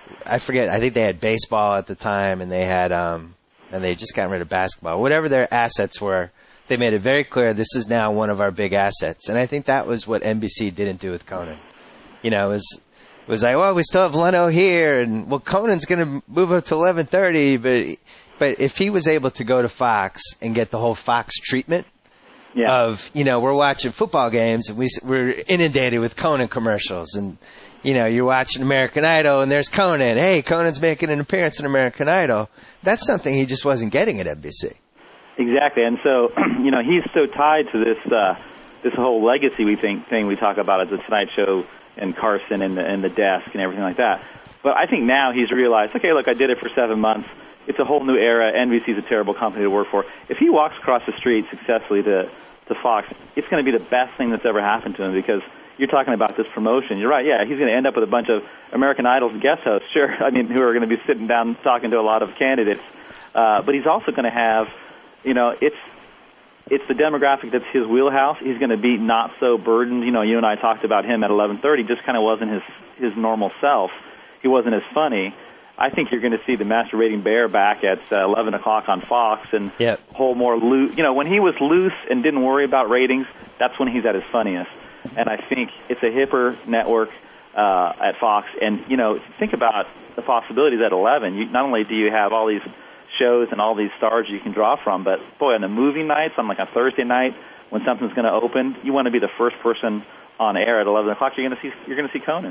I forget, I think they had baseball at the time, and they had, um, and they just got rid of basketball. Whatever their assets were, they made it very clear this is now one of our big assets. And I think that was what N B C didn't do with Conan. You know, it was, it was like, well, we still have Leno here, and, well, Conan's going to move up to eleven thirty, but but if he was able to go to Fox and get the whole Fox treatment yeah. of, you know, we're watching football games, and we, we're inundated with Conan commercials, and, you know, you're watching American Idol, and there's Conan. Hey, Conan's making an appearance in American Idol. That's something he just wasn't getting at N B C.
Exactly, and so, you know, he's so tied to this uh, this whole legacy we think thing we talk about as the Tonight Show and Carson and the, and the desk and everything like that. But I think now he's realized, okay, look, I did it for seven months. It's a whole new era. N B C's a terrible company to work for. If he walks across the street successfully to, to Fox, it's going to be the best thing that's ever happened to him, because you're talking about this promotion. You're right, yeah, he's going to end up with a bunch of American Idol's guest hosts, sure, I mean, who are going to be sitting down talking to a lot of candidates. Uh, but he's also going to have, you know, it's it's the demographic that's his wheelhouse. He's going to be not so burdened. You know, you and I talked about him at eleven thirty. Just kind of wasn't his his normal self. He wasn't as funny. I think you're going to see the masturbating bear back at uh, eleven o'clock on Fox, and
yep.
whole more loose. You know, when he was loose and didn't worry about ratings, that's when he's at his funniest. And I think it's a hipper network uh, at Fox. And you know, think about the possibilities at eleven. You, not only do you have all these shows and all these stars you can draw from, but boy, on the movie nights, on like a Thursday night when something's going to open, you want to be the first person on air at eleven o'clock. You're going to see you're going to see Conan.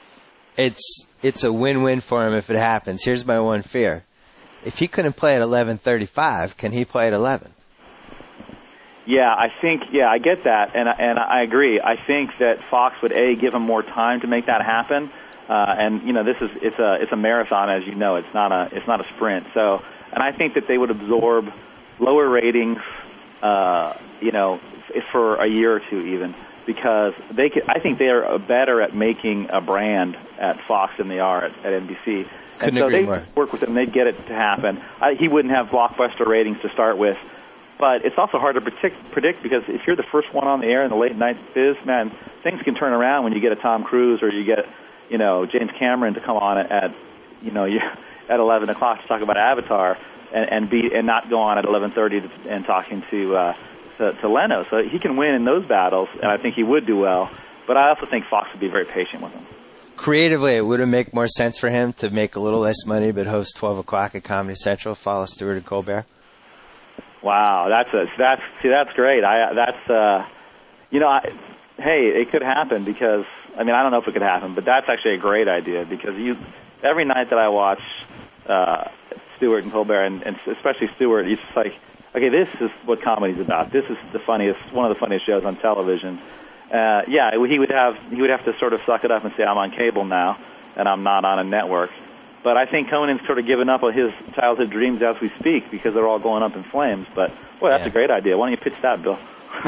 It's it's a win-win for him if it happens. Here's my one fear: if he couldn't play at eleven thirty-five, can he play at eleven?
Yeah, I think, yeah, I get that, and, and I agree. I think that Fox would, A, give him more time to make that happen, uh, and, you know, this is, it's a, it's a marathon, as you know, it's not a, it's not a sprint, so, and I think that they would absorb lower ratings, uh, you know, for a year or two even, because they could, I think they are better at making a brand at Fox than they are at, at N B C.
Couldn't
and so
agree
they
more.
work with them, they'd get it to happen. I, he wouldn't have blockbuster ratings to start with. But it's also hard to predict, predict because if you're the first one on the air in the late night biz, man, things can turn around when you get a Tom Cruise or you get, you know, James Cameron to come on at, at you know, you, at eleven o'clock to talk about Avatar and, and be and not go on at eleven thirty and talking to, uh, to to Leno. So he can win in those battles, and I think he would do well. But I also think Fox would be very patient with him.
Creatively, it would have make more sense for him to make a little less money but host twelve o'clock at Comedy Central, follow Stewart and Colbert.
Wow, that's a, that's see that's great. I that's uh, you know, I, hey, it could happen because I mean I don't know if it could happen, but that's actually a great idea because you every night that I watch uh, Stewart and Colbert, and, and especially Stewart, it's just like, okay, this is what comedy's about. This is the funniest, one of the funniest shows on television. Uh, yeah, he would have he would have to sort of suck it up and say I'm on cable now and I'm not on a network. But I think Conan's sort of given up on his childhood dreams as we speak because they're all going up in flames. But, boy, that's
yeah.
a great idea. Why don't you pitch that, Bill?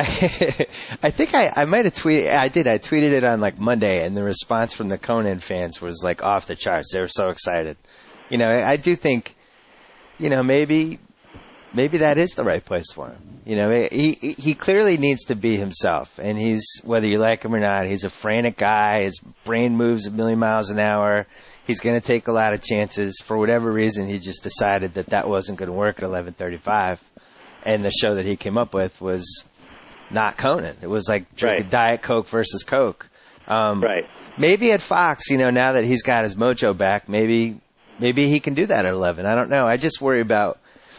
I think I, I might have tweeted, I did, I tweeted it on like Monday, and the response from the Conan fans was like off the charts. They were so excited. You know, I, I do think, you know, maybe, maybe that is the right place for him. You know, he, he clearly needs to be himself, and he's, whether you like him or not, he's a frantic guy. His brain moves a million miles an hour. He's going to take a lot of chances. For whatever reason, he just decided that that wasn't going to work at eleven thirty-five, and the show that he came up with was not Conan. It was like drinking
right.
Diet Coke versus Coke. Um,
right.
Maybe at Fox, you know, now that he's got his mojo back, maybe maybe he can do that at eleven. I don't know. I just worry about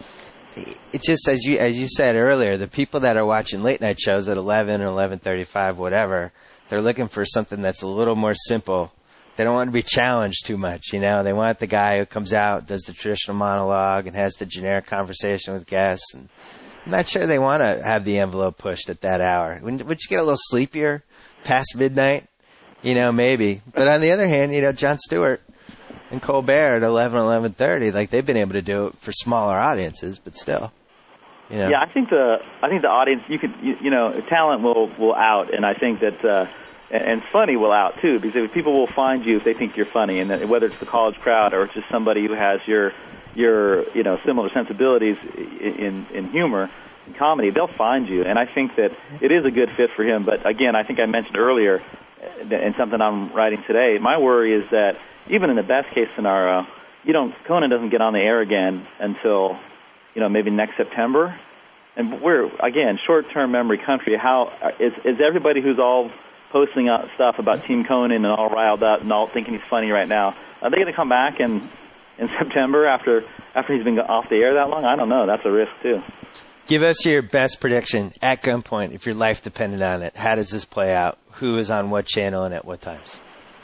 it. Just as you as you said earlier, the people that are watching late night shows at eleven or eleven thirty-five, whatever, they're looking for something that's a little more simple. They don't want to be challenged too much, you know. They want the guy who comes out, does the traditional monologue, and has the generic conversation with guests. And I'm not sure they want to have the envelope pushed at that hour. Would you get a little sleepier past midnight? You know, maybe. But on the other hand, you know, Jon Stewart and Colbert at eleven, eleven thirty, like they've been able to do it for smaller audiences, but still. You know.
Yeah, I think the I think the audience, you could, you, you know, talent will will out, and I think that. Uh, And funny will out, too, because people will find you if they think you're funny, and that whether it's the college crowd or it's just somebody who has your, your you know, similar sensibilities in, in humor and comedy, they'll find you. And I think that it is a good fit for him. But, again, I think I mentioned earlier, and something I'm writing today, my worry is that even in the best-case scenario, you don't, Conan doesn't get on the air again until, you know, maybe next September. And we're, again, short-term memory country. How is, is everybody who's all posting out stuff about Team Conan and all riled up and all thinking he's funny right now, are they going to come back in in September after after he's been off the air that long? I don't know. That's a risk too.
Give us your best prediction at gunpoint if your life depended on it. How does this play out? Who is on what channel and at what times?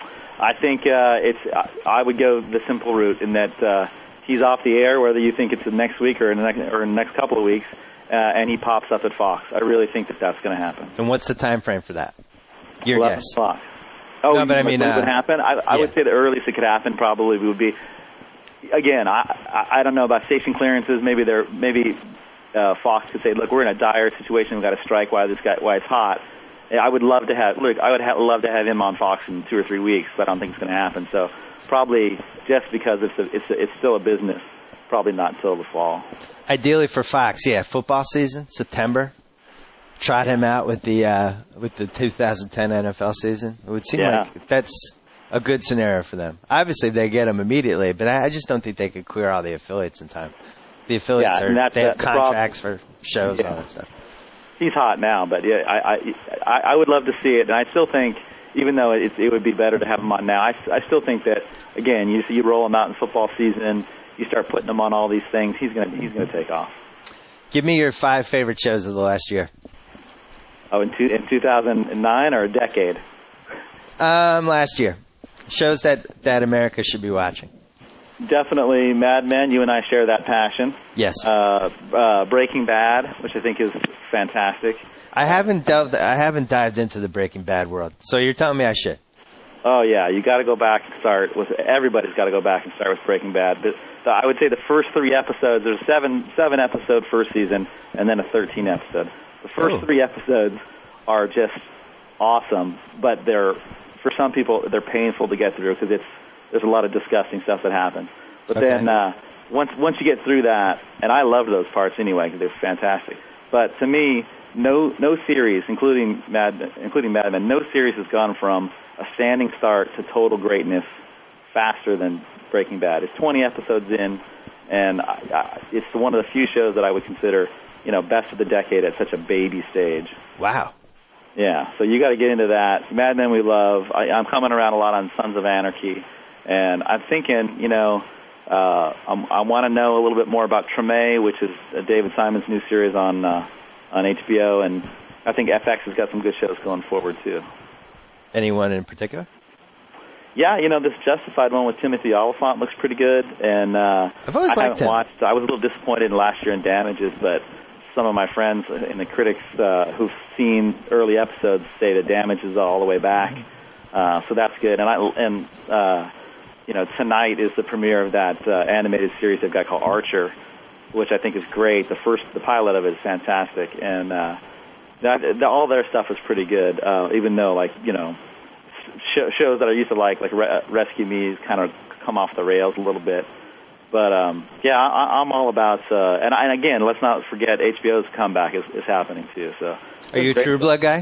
I think uh, it's. I would go the simple route in that uh, he's off the air, whether you think it's the next week or in the next or in the next couple of weeks, uh, and he pops up at Fox. I really think that that's going to happen.
And what's the time frame for that? Your
eleven
guess.
o'clock. Oh,
no, but I mean,
when
uh,
it would happen? I, I
yeah.
would say the earliest it could happen probably would be. Again, I I, I don't know about station clearances. Maybe they're maybe uh, Fox could say, look, we're in a dire situation. We've got to strike while this guy while it's hot. I would love to have look. I would ha- love to have him on Fox in two or three weeks, but I don't think it's going to happen. So probably just because it's a, it's a, it's still a business. Probably not until the fall.
Ideally for Fox, yeah, football season, September. Trot him out with the uh, with the two thousand ten N F L season. It would seem
yeah.
like that's a good scenario for them. Obviously, they get him immediately, but I, I just don't think they could clear all the affiliates in time. The affiliates
yeah,
are they have
the
contracts for shows
yeah.
and all that stuff.
He's hot now, but yeah, I, I I would love to see it, and I still think, even though it, it would be better to have him on now, I, I still think that again, you see, you roll him out in football season, you start putting him on all these things, he's gonna he's gonna take off.
Give me your five favorite shows of the last year.
Oh, in, two, in two thousand nine or a decade?
Um, last year. Shows that, that America should be watching.
Definitely Mad Men. You and I share that passion.
Yes.
Uh, uh, Breaking Bad, which I think is fantastic.
I haven't delved. I haven't dived into the Breaking Bad world, so you're telling me I should.
Oh yeah, you got to go back and start with. Everybody's got to go back and start with Breaking Bad. But so I would say the first three episodes. There's seven seven episode first season, and then a thirteen episode. The first
Oh.
three episodes are just awesome, but they're for some people they're painful to get through because it's there's a lot of disgusting stuff that happens. But
Okay.
then uh, once once you get through that, and I loved those parts anyway because they're fantastic. But to me, no no series, including Mad including Mad Men, no series has gone from a standing start to total greatness faster than Breaking Bad. It's twenty episodes in, and I, I, it's one of the few shows that I would consider, you know, best of the decade at such a baby stage.
Wow.
Yeah, so you got to get into that. Mad Men we love. I, I'm coming around a lot on Sons of Anarchy, and I'm thinking, you know, uh, I'm, I want to know a little bit more about Treme, which is uh, David Simon's new series on uh, on H B O, and I think F X has got some good shows going forward too.
Anyone in particular?
Yeah, you know, this Justified one with Timothy Olyphant looks pretty good, and uh,
I've always
I
liked
haven't
him.
watched. I was a little disappointed last year in Damages, but some of my friends and the critics uh, who've seen early episodes say that Damages are all the way back, uh, so that's good. And I and uh, you know, tonight is the premiere of that uh, animated series they've got called Archer, which I think is great. The first, the pilot of it is fantastic, and uh, that, that all their stuff is pretty good. Uh, even though, like, you know, sh- shows that I used to like, like Re- Rescue Me, kind of come off the rails a little bit. But um, yeah, I, I'm all about. Uh, and, and again, let's not forget H B O's comeback is, is happening too. So,
Are you a True Blood guy?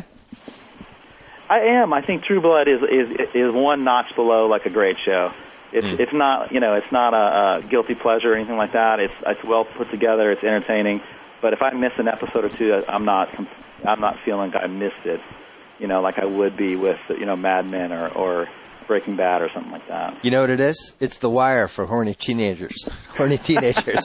I am. I think True Blood is is is one notch below like a great show. It's
Mm.
it's not, you know, it's not a, a guilty pleasure or anything like that. It's it's well put together. It's entertaining. But if I miss an episode or two, I'm not I'm not feeling like I missed it. You know, like I would be with, you know, Mad Men or or Breaking Bad or something like that.
You know what it is? It's The Wire for horny teenagers. Horny teenagers.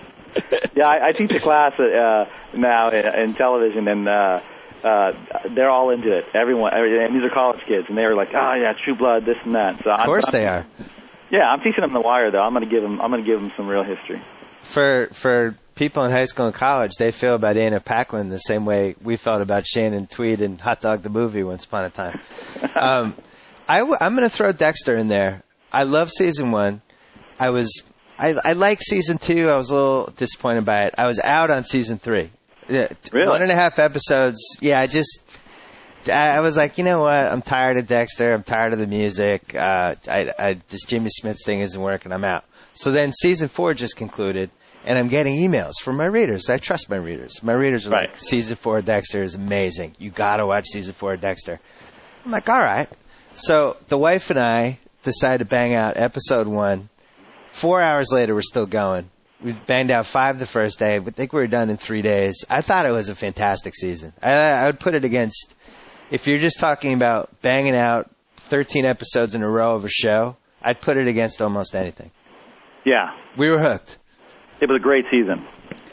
Yeah, I, I teach a class uh, now in, in television, and uh, uh, they're all into it. Everyone, every, and these are college kids, and they're like, "Oh yeah, True Blood, this and that." So
Of course
I'm,
they are.
Yeah, I'm teaching them The Wire, though. I'm going to give them. I'm going to give them some real history.
For for people in high school and college, they feel about Anna Paquin the same way we felt about Shannon Tweed and Hot Dog the Movie once upon a time. Um, I w- I'm going to throw Dexter in there. I love season one. I was I, I like season two. I was a little disappointed by it. I was out on season three. Yeah,
Really?
One and a half episodes. Yeah, I just I, I was like, you know what? I'm tired of Dexter. I'm tired of the music. Uh, I, I, this Jimmy Smits thing isn't working. I'm out. So then season four just concluded, and I'm getting emails from my readers. I trust my readers. My readers are
Right.
like, season four of Dexter is amazing. You got to watch season four of Dexter. I'm like, all right. So the wife and I decided to bang out episode one. Four hours later, we're still going. We banged out five the first day. I think we were done in three days. I thought it was a fantastic season. I, I would put it against, if you're just talking about banging out thirteen episodes in a row of a show, I'd put it against almost anything.
Yeah,
We were hooked.
it was a great season.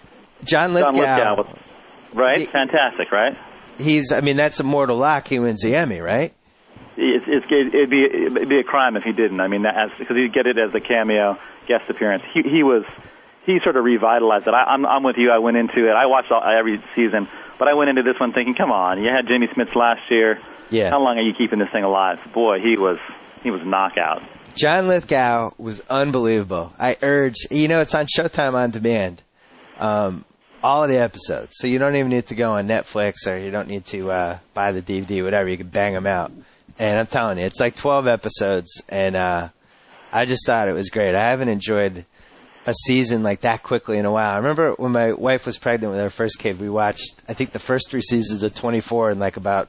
John Lithgow,
John Lithgow was right,
He-
fantastic, right?
he's, I mean, that's a mortal lock. He wins the Emmy, right?
It's, it's, it'd be it'd be a crime if he didn't. I mean, as because he'd get it as a cameo guest appearance. He he was he sort of revitalized it. I, I'm I'm with you. I went into it. I watched all, every season, but I went into this one thinking, come on, you had Jimmy Smits last year.
Yeah.
How long are you keeping this thing alive? Boy, he was he was knockout.
John Lithgow was unbelievable. I urge, you know, it's on Showtime On Demand, um, all of the episodes. So you don't even need to go on Netflix or you don't need to uh, buy the D V D, whatever. You can bang them out. And I'm telling you, it's like twelve episodes, and uh, I just thought it was great. I haven't enjoyed a season like that quickly in a while. I remember when my wife was pregnant with our first kid, we watched, I think, the first three seasons of twenty-four in like about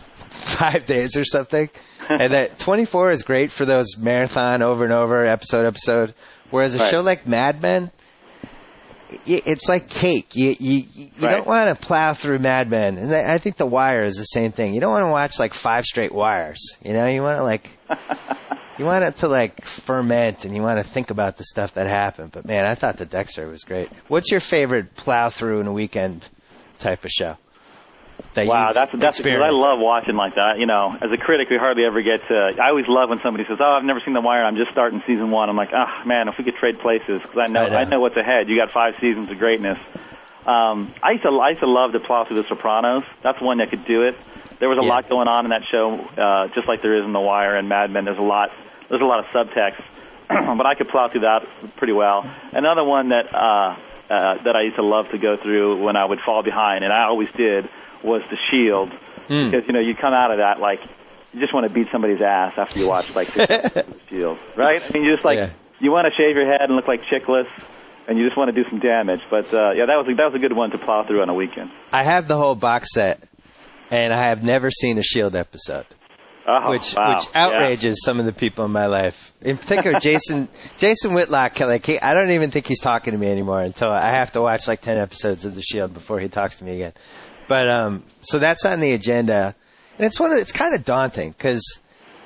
five days or something. And that twenty-four is great for those marathon over and over, episode episode. Whereas a
Right.
show like Mad Men, y- it's like cake. You you, you
Right.
don't want to plow through Mad Men. And I think The Wire is the same thing. You don't want to watch like five straight wires. You know, you want to like, you want it to like ferment and you want to think about the stuff that happened. But man, I thought the Dexter was great. What's your favorite plow through in a weekend type of show? That
Wow,
you've
that's that's because I
experienced?
love watching like that. You know, as a critic, we hardly ever get to. I always love when somebody says, "Oh, I've never seen The Wire. I'm just starting season one." I'm like, "Ah, man, if we could trade places, because I know
I know.
I know what's ahead. You got five seasons of greatness." Um, I used to I used to love to plow through The Sopranos. That's one that could do it. There was a
Yeah.
lot going on in that show, uh, just like there is in The Wire and Mad Men. There's a lot. There's a lot of subtext, but I could plow through that pretty well. Another one that uh, uh, that I used to love to go through when I would fall behind, and I always did, was The Shield,
Mm.
because you know you come out of that like you just want to beat somebody's ass after you watch like The Shield, right? I mean, you just like
Yeah.
you want to shave your head and look like Chickless, and you just want to do some damage. But uh, yeah, that was a, that was a good one to plow through on a weekend.
I have the whole box set, and I have never seen a Shield episode.
Oh,
Which
wow.
which outrages some of the people in my life. In particular, Jason Jason Whitlock. Like he, I don't even think he's talking to me anymore until I have to watch like ten episodes of The Shield before he talks to me again. But um, so that's on the agenda, and it's one of it's kind of daunting because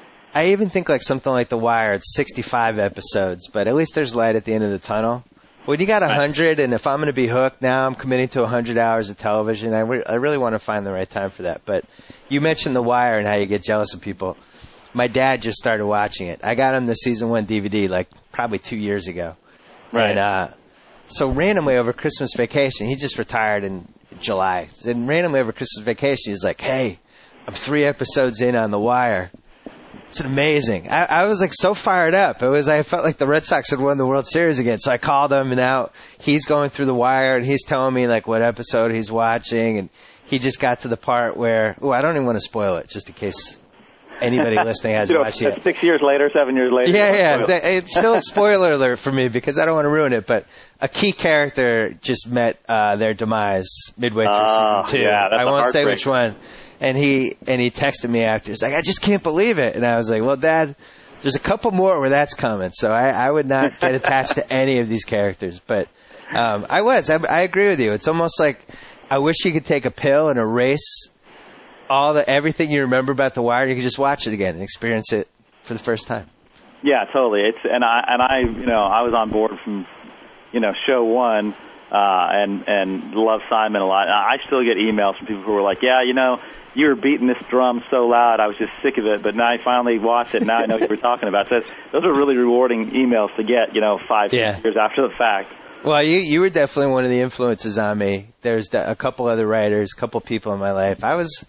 I even think like something like The Wire. It's sixty-five episodes, but at least there's light at the end of the tunnel. When you got a hundred, and if I'm going to be hooked now, I'm committing to a hundred hours of television. I, re- I really want to find the right time for that. But you mentioned The Wire and how you get jealous of people. My dad just started watching it. I got him the season one D V D like probably two years ago.
Right.
And uh, so randomly over Christmas vacation, he just retired in July. And randomly over Christmas vacation, he's like, "Hey, I'm three episodes in on The Wire. It's amazing." I, I was like so fired up. It was I felt like the Red Sox had won the World Series again. So I called him, and now he's going through The Wire, and he's telling me like what episode he's watching, and he just got to the part where oh, I don't even want to spoil it, just in case anybody listening hasn't
You know,
watched it.
Six years later, seven years later.
Yeah, yeah. Th- It's still a spoiler alert for me because I don't want to ruin it. But a key character just met uh, their demise midway through
Oh,
season two.
yeah, that's
I
a
won't say
heartbreaker.
which one. And he and he texted me after. He's like, "I just can't believe it." And I was like, "Well, Dad, there's a couple more where that's coming." So I, I would not get attached to any of these characters. But um, I was. I, I agree with you. It's almost like I wish you could take a pill and erase all the everything you remember about The Wire. You could just watch it again and experience it for the first time.
Yeah, totally. It's and I and I you know I was on board from you know show one uh, and and love Simon a lot. I still get emails from people who were like, "Yeah, you know, you were beating this drum so loud, I was just sick of it. But now I finally watched it. Now I know what you were talking about." So those are really rewarding emails to get. You know, five
Yeah.
six years after the fact.
Well, you you were definitely one of the influences on me. There's a couple other writers, a couple people in my life. I was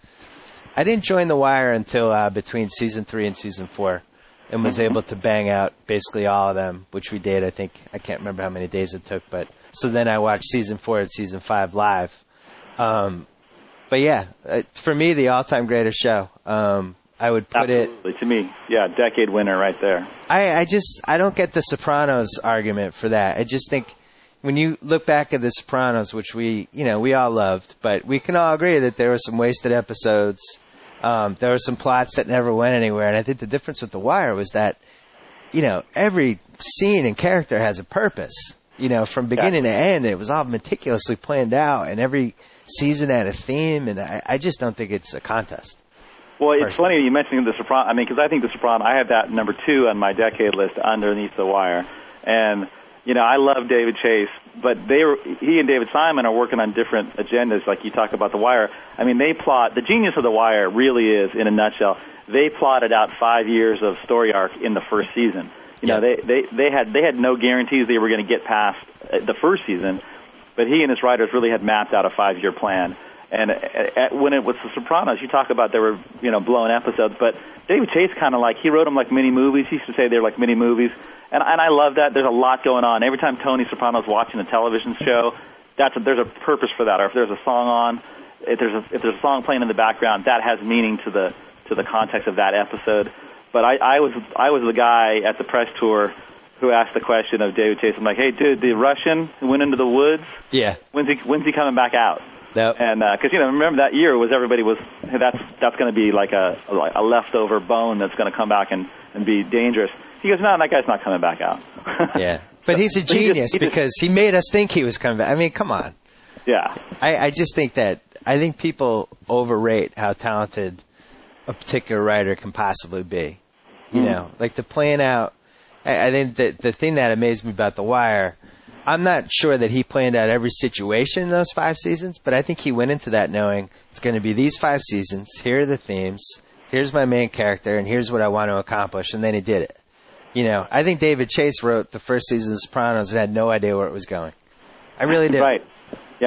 I didn't join The Wire until uh, between season three and season four, and was able to bang out basically all of them, which we did. I think I can't remember how many days it took, but so then I watched season four and season five live. Um, but yeah, uh, for me, the all-time greatest show. Um, I would put it.
Absolutely, to me, yeah, decade winner right there.
I, I just I don't get the Sopranos argument for that. I just think when you look back at the Sopranos, which we you know we all loved, but we can all agree that there were some wasted episodes. Um, there were some plots that never went anywhere, and I think the difference with The Wire was that you know every scene and character has a purpose. You know, from beginning
Exactly.
to end, it was all meticulously planned out, and every season had a theme, and I, I just don't think it's a contest.
Well, it's
Personally.
funny you mentioning The Sopranos. I mean, because I think The Sopranos, I had that number two on my decade list underneath The Wire. And, you know, I love David Chase, but they were, he and David Simon are working on different agendas, like you talk about The Wire. I mean, they plot, the genius of The Wire really is, in a nutshell, they plotted out five years of story arc in the first season. You know,
Yeah.
they, they, they had they had no guarantees they were going to get past uh, the first season, but he and his writers really had mapped out a five-year plan. And at, at, when it was The Sopranos, you talk about there were, you know, blown episodes, but David Chase kind of like, he wrote them like mini movies. He used to say they're like mini movies. And, and I love that. There's a lot going on. Every time Tony Soprano's watching a television show, that's a, there's a purpose for that. Or if there's a song on, if there's a, if there's a song playing in the background, that has meaning to the to the context of that episode. But I, I was I was the guy at the press tour who asked the question of David Chase. I'm like, "Hey, dude, the Russian who went into the woods,
Yeah.
when's he when's he coming back out?"
Yep.
And because you know, remember that year was everybody was hey, that's that's going to be like a like a leftover bone that's going to come back and and be dangerous. He goes, "No, that guy's not coming back out."
Yeah. But he's a
But he just-
genius
he just-
because he made us think he was coming back. I mean, come on.
Yeah.
I, I just think that I think people overrate how talented a particular writer can possibly be. You know, like the plan out. I, I think that the thing that amazed me about The Wire, I'm not sure that he planned out every situation in those five seasons, but I think he went into that knowing it's going to be these five seasons. Here are the themes. Here's my main character, and here's what I want to accomplish. And then he did it. You know, I think David Chase wrote the first season of The Sopranos and had no idea where it was going. I really did.
Right. Yeah.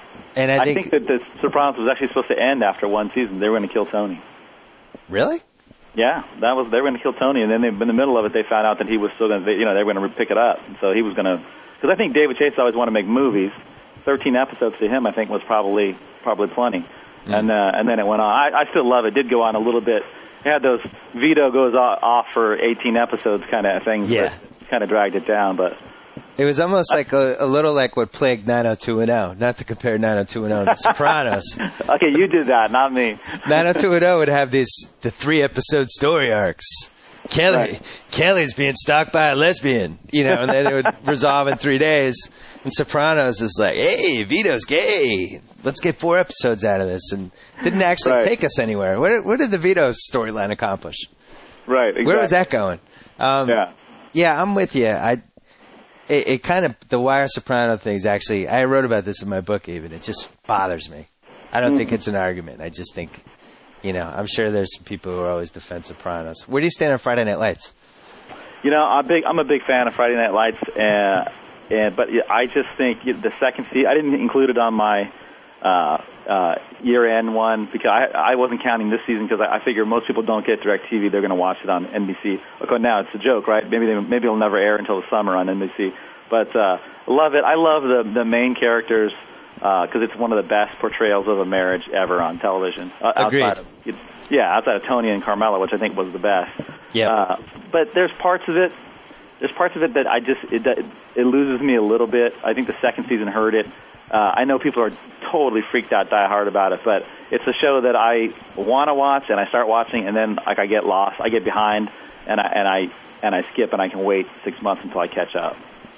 And I
I
think,
think that The Sopranos was actually supposed to end after one season. They were going to kill Tony.
really?
Yeah, that was they were going to kill Tony, and then they, in the middle of it, they found out that he was still going to, you know, they were going to pick it up. And so he was going to, because I think David Chase always wanted to make movies. Thirteen episodes to him, I think, was probably probably plenty. Mm. And uh, and then it went on. I, I still love it. It did go on a little bit. It had those Vito goes off for eighteen episodes kind of things.
Yeah,
kind of dragged it down, but.
It was almost like a, a little like what plagued nine oh two one oh. Not to compare nine oh two one oh to The Sopranos.
Okay, you did that, not me.
nine oh two one oh would have these the three episode story arcs. Kelly, right. Kelly's being stalked by a lesbian, you know, and then it would resolve in three days. And Sopranos is like, hey, Vito's gay. Let's get four episodes out of this, and didn't actually right. take us anywhere. What, what did the Vito storyline accomplish?
Right. Exactly.
Where was that going? Um,
yeah.
Yeah, I'm with you. I. It, it kind of, the Wire Soprano things actually, I wrote about this in my book even. It just bothers me. I don't mm. think it's an argument. I just think, you know, I'm sure there's some people who are always defend Sopranos. Where do you stand on Friday Night Lights?
You know, I'm big. I'm a big fan of Friday Night Lights, uh, and but I just think the second season, I didn't include it on my uh, uh, year-end one because I, I wasn't counting this season because I, I figure most people don't get DirecTV. They're going to watch it on N B C. Okay, now it's a joke, right? Maybe they, maybe it'll never air until the summer on N B C. But uh, love it. I love the the main characters because uh, it's one of the best portrayals of a marriage ever on television. Uh,
Agreed.
Outside of, yeah, outside of Tony and Carmela, which I think was the best.
Yeah.
Uh, but there's parts of it. There's parts of it that I just it, it loses me a little bit. I think the second season hurt it. Uh, I know people are totally freaked out, die hard about it, but it's a show that I want to watch, and I start watching, and then like I get lost, I get behind, and I and I and I skip, and I can wait six months until I catch up.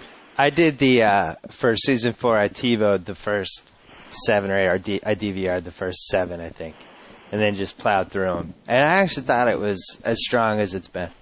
I did the uh, for season four. I TiVo'd the first seven or eight, or D- I D V R'd the first seven, I think, and then just plowed through them. And I actually thought it was as strong as it's been.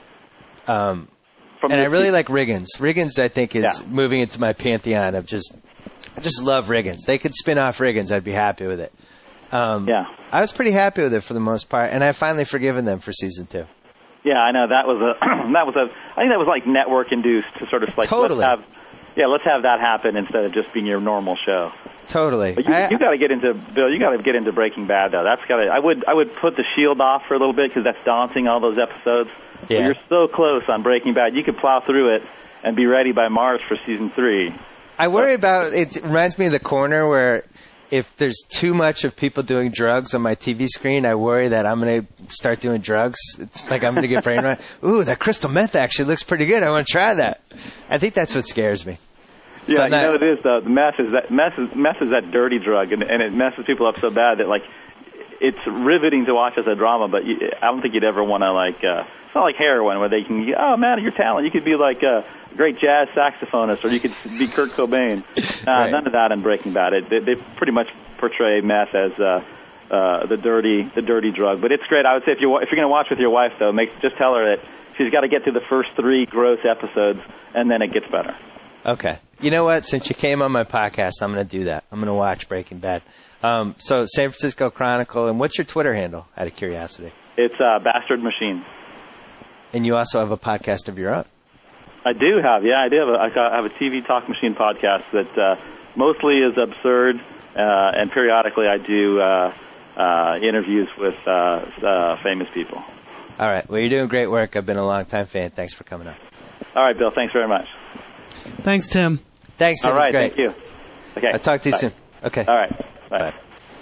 Um, From and I really like Riggins. Riggins, I think, is yeah. moving into my pantheon of just. I just love Riggins. They could spin off Riggins. I'd be happy with it. Um,
yeah.
I was pretty happy with it for the most part, and I've finally forgiven them for season two.
Yeah, I know that was a that was a. I think that was like network induced to sort of like
totally.
Let's have, yeah, let's have that happen instead of just being your normal show.
Totally.
But you, you got to get into Bill. You got to get into Breaking Bad though. That's got. I would I would put The Shield off for a little bit because that's daunting. All those episodes.
Yeah.
But you're so close on Breaking Bad. You could plow through it and be ready by March for season three.
I worry about it. It reminds me of The Corner, where if there's too much of people doing drugs on my T V screen, I worry that I'm going to start doing drugs. It's like I'm going to get brain rot. Ooh, that crystal meth actually looks pretty good. I want to try that. I think that's what scares me.
Yeah,
so
you
not,
know what it is though. The meth is that meth is meth is that dirty drug, and and it messes people up so bad that like it's riveting to watch as a drama. But you, I don't think you'd ever want to like. Uh, it's not like heroin where they can. Oh man, your talent. You could be like a great jazz saxophonist, or you could be Kurt Cobain. Uh, right. None of that in Breaking Bad. It, they, they pretty much portray meth as uh, uh, the dirty the dirty drug. But it's great. I would say if you if you're going to watch with your wife though, make just tell her that she's got to get through the first three gross episodes, and then it gets better.
Okay. You know what? Since you came on my podcast, I'm going to do that. I'm going to watch Breaking Bad. Um, so, San Francisco Chronicle, and what's your Twitter handle, out of curiosity?
It's uh, Bastard Machine.
And you also have a podcast of your own?
I do have, yeah. I do have a, I have a T V Talk Machine podcast that uh, mostly is absurd, uh, and periodically I do uh, uh, interviews with uh, uh, famous people.
All right. Well, you're doing great work. I've been a long-time fan. Thanks for coming on.
All right, Bill. Thanks very much.
Thanks, Tim.
Thanks, Tim.
All right,
great.
thank you. Okay.
I'll talk to you
Bye.
soon. Okay.
All right. Bye.
Bye.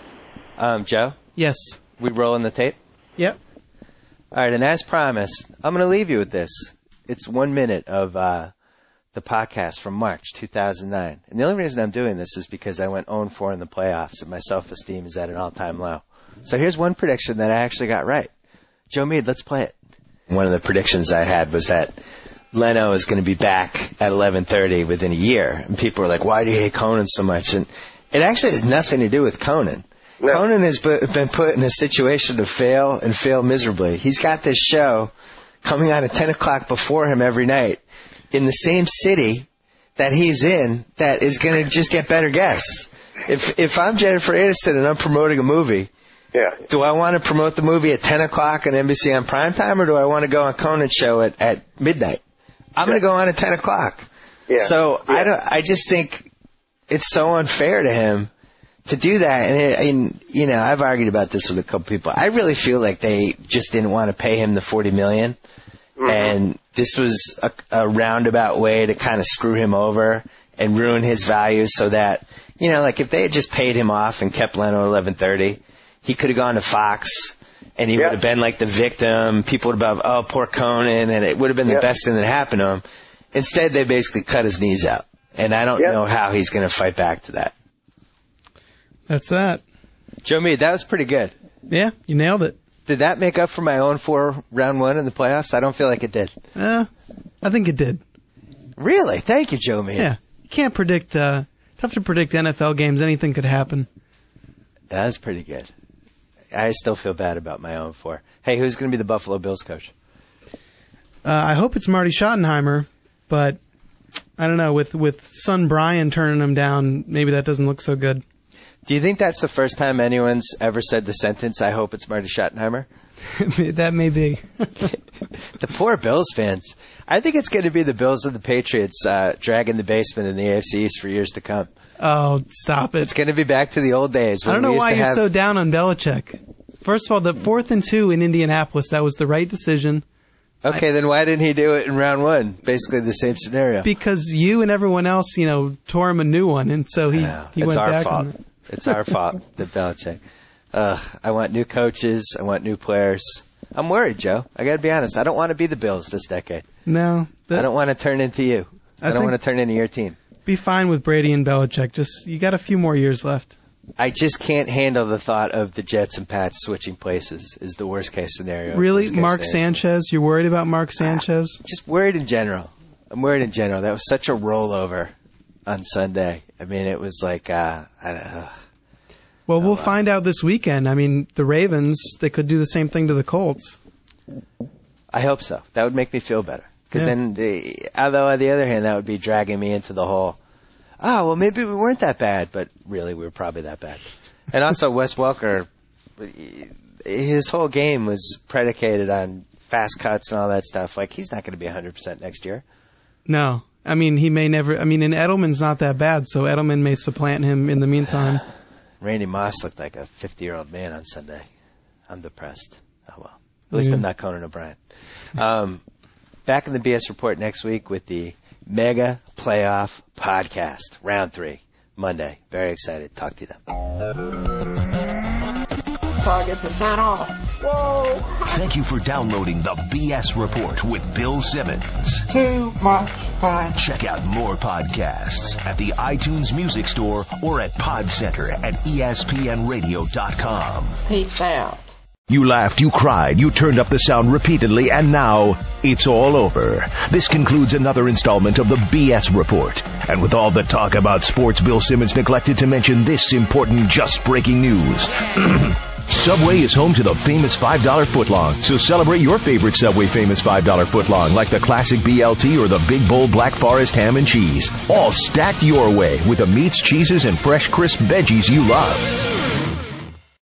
Um, Joe?
Yes.
We rolling the tape?
Yep.
All right, and as promised, I'm going to leave you with this. It's one minute of uh, the podcast from March two thousand nine. And the only reason I'm doing this is because I went oh and four in the playoffs, and my self-esteem is at an all-time low. So here's one prediction that I actually got right. Joe Mead, let's play it. One of the predictions I had was that Leno is going to be back at eleven thirty within a year. And people were like, why do you hate Conan so much? And it actually has nothing to do with Conan. No. Conan has been put in a situation to fail and fail miserably. He's got this show coming on at ten o'clock before him every night in the same city that he's in that is going to just get better guests. If if I'm Jennifer Aniston and I'm promoting a movie,
yeah.
do I want to promote the movie at ten o'clock on N B C on primetime, or do I want to go on Conan's show at, at midnight? I'm yeah. going to go on at ten o'clock.
Yeah.
So
yeah.
I don't. I just think it's so unfair to him to do that, and, it, and you know, I've argued about this with a couple people. I really feel like they just didn't want to pay him the forty million dollars. Mm-hmm. And this was a, a roundabout way to kind of screw him over and ruin his value so that, you know, like if they had just paid him off and kept Leno eleven thirty, he could have gone to Fox and he yeah. would have been like the victim. People would have, oh, poor Conan, and it would have been the yeah. best thing that happened to him. Instead, they basically cut his knees out. And I don't yeah. know how he's going to fight back to that.
That's that.
Joe Mead, that was pretty good.
Yeah, you nailed it.
Did that make up for my oh and four round one in the playoffs? I don't feel like it did.
Uh, I think it did.
Really? Thank you, Joe Mead.
Yeah. You can't predict, uh, tough to predict N F L games. Anything could happen.
That was pretty good. I still feel bad about my oh and four. Hey, who's going to be the Buffalo Bills coach?
Uh, I hope it's Marty Schottenheimer, but I don't know. With, with son Brian turning him down, maybe that doesn't look so good.
Do you think that's the first time anyone's ever said the sentence, I hope it's Marty Schottenheimer?
That may be.
The poor Bills fans. I think it's going to be the Bills and the Patriots uh, dragging the basement in the A F C East for years to come.
Oh, stop it.
It's going to be back to the old days.
I don't know why you're have... so down on Belichick. First of all, the fourth and two in Indianapolis, that was the right decision.
Okay, I... then why didn't he do it in round one? Basically the same scenario.
Because you and everyone else, you know, tore him a new one, and so he, he
it's
went
our
back
fault.
on it.
It's our fault, the Belichick. Ugh, I want new coaches. I want new players. I'm worried, Joe. I got to be honest. I don't want to be the Bills this decade.
No.
I don't want to turn into you. I, I don't want to turn into your team.
Be fine with Brady and Belichick. Just you got a few more years left.
I just can't handle the thought of the Jets and Pats switching places is the worst case scenario.
Really? Mark Sanchez? You're worried about Mark Sanchez?
Just worried in general. I'm worried in general. That was such a rollover on Sunday. I mean, it was like, uh, I don't know.
Well,
oh,
we'll
wow.
find out this weekend. I mean, the Ravens, they could do the same thing to the Colts.
I hope so. That would make me feel better. Because
yeah.
then, the, although on the other hand, that would be dragging me into the whole, oh, well, maybe we weren't that bad, but really we were probably that bad. And also, Wes Welker, his whole game was predicated on fast cuts and all that stuff. Like, he's not going to be one hundred percent next year.
No. I mean, he may never, I mean, and Edelman's not that bad, so Edelman may supplant him in the meantime.
Randy Moss looked like a fifty-year-old man on Sunday. I'm depressed. Oh, well. At least
yeah.
I'm not Conan O'Brien. Um, back in the B S Report next week with the Mega Playoff Podcast, round three, Monday. Very excited. Talk to you then.
So I get to sign off. Whoa!
Thank you for downloading the B S Report with Bill Simmons.
Too much fun.
Check out more podcasts at the iTunes Music Store or at Podcenter at E S P N radio dot com.
Peace out.
You laughed, you cried, you turned up the sound repeatedly, and now it's all over. This concludes another installment of the B S Report. And with all the talk about sports, Bill Simmons neglected to mention this important just breaking news. Subway is home to the famous five dollar footlong, so celebrate your favorite Subway famous five dollar footlong, like the classic B L T or the Big Bowl Black Forest ham and cheese. All stacked your way with the meats, cheeses, and fresh crisp veggies you love.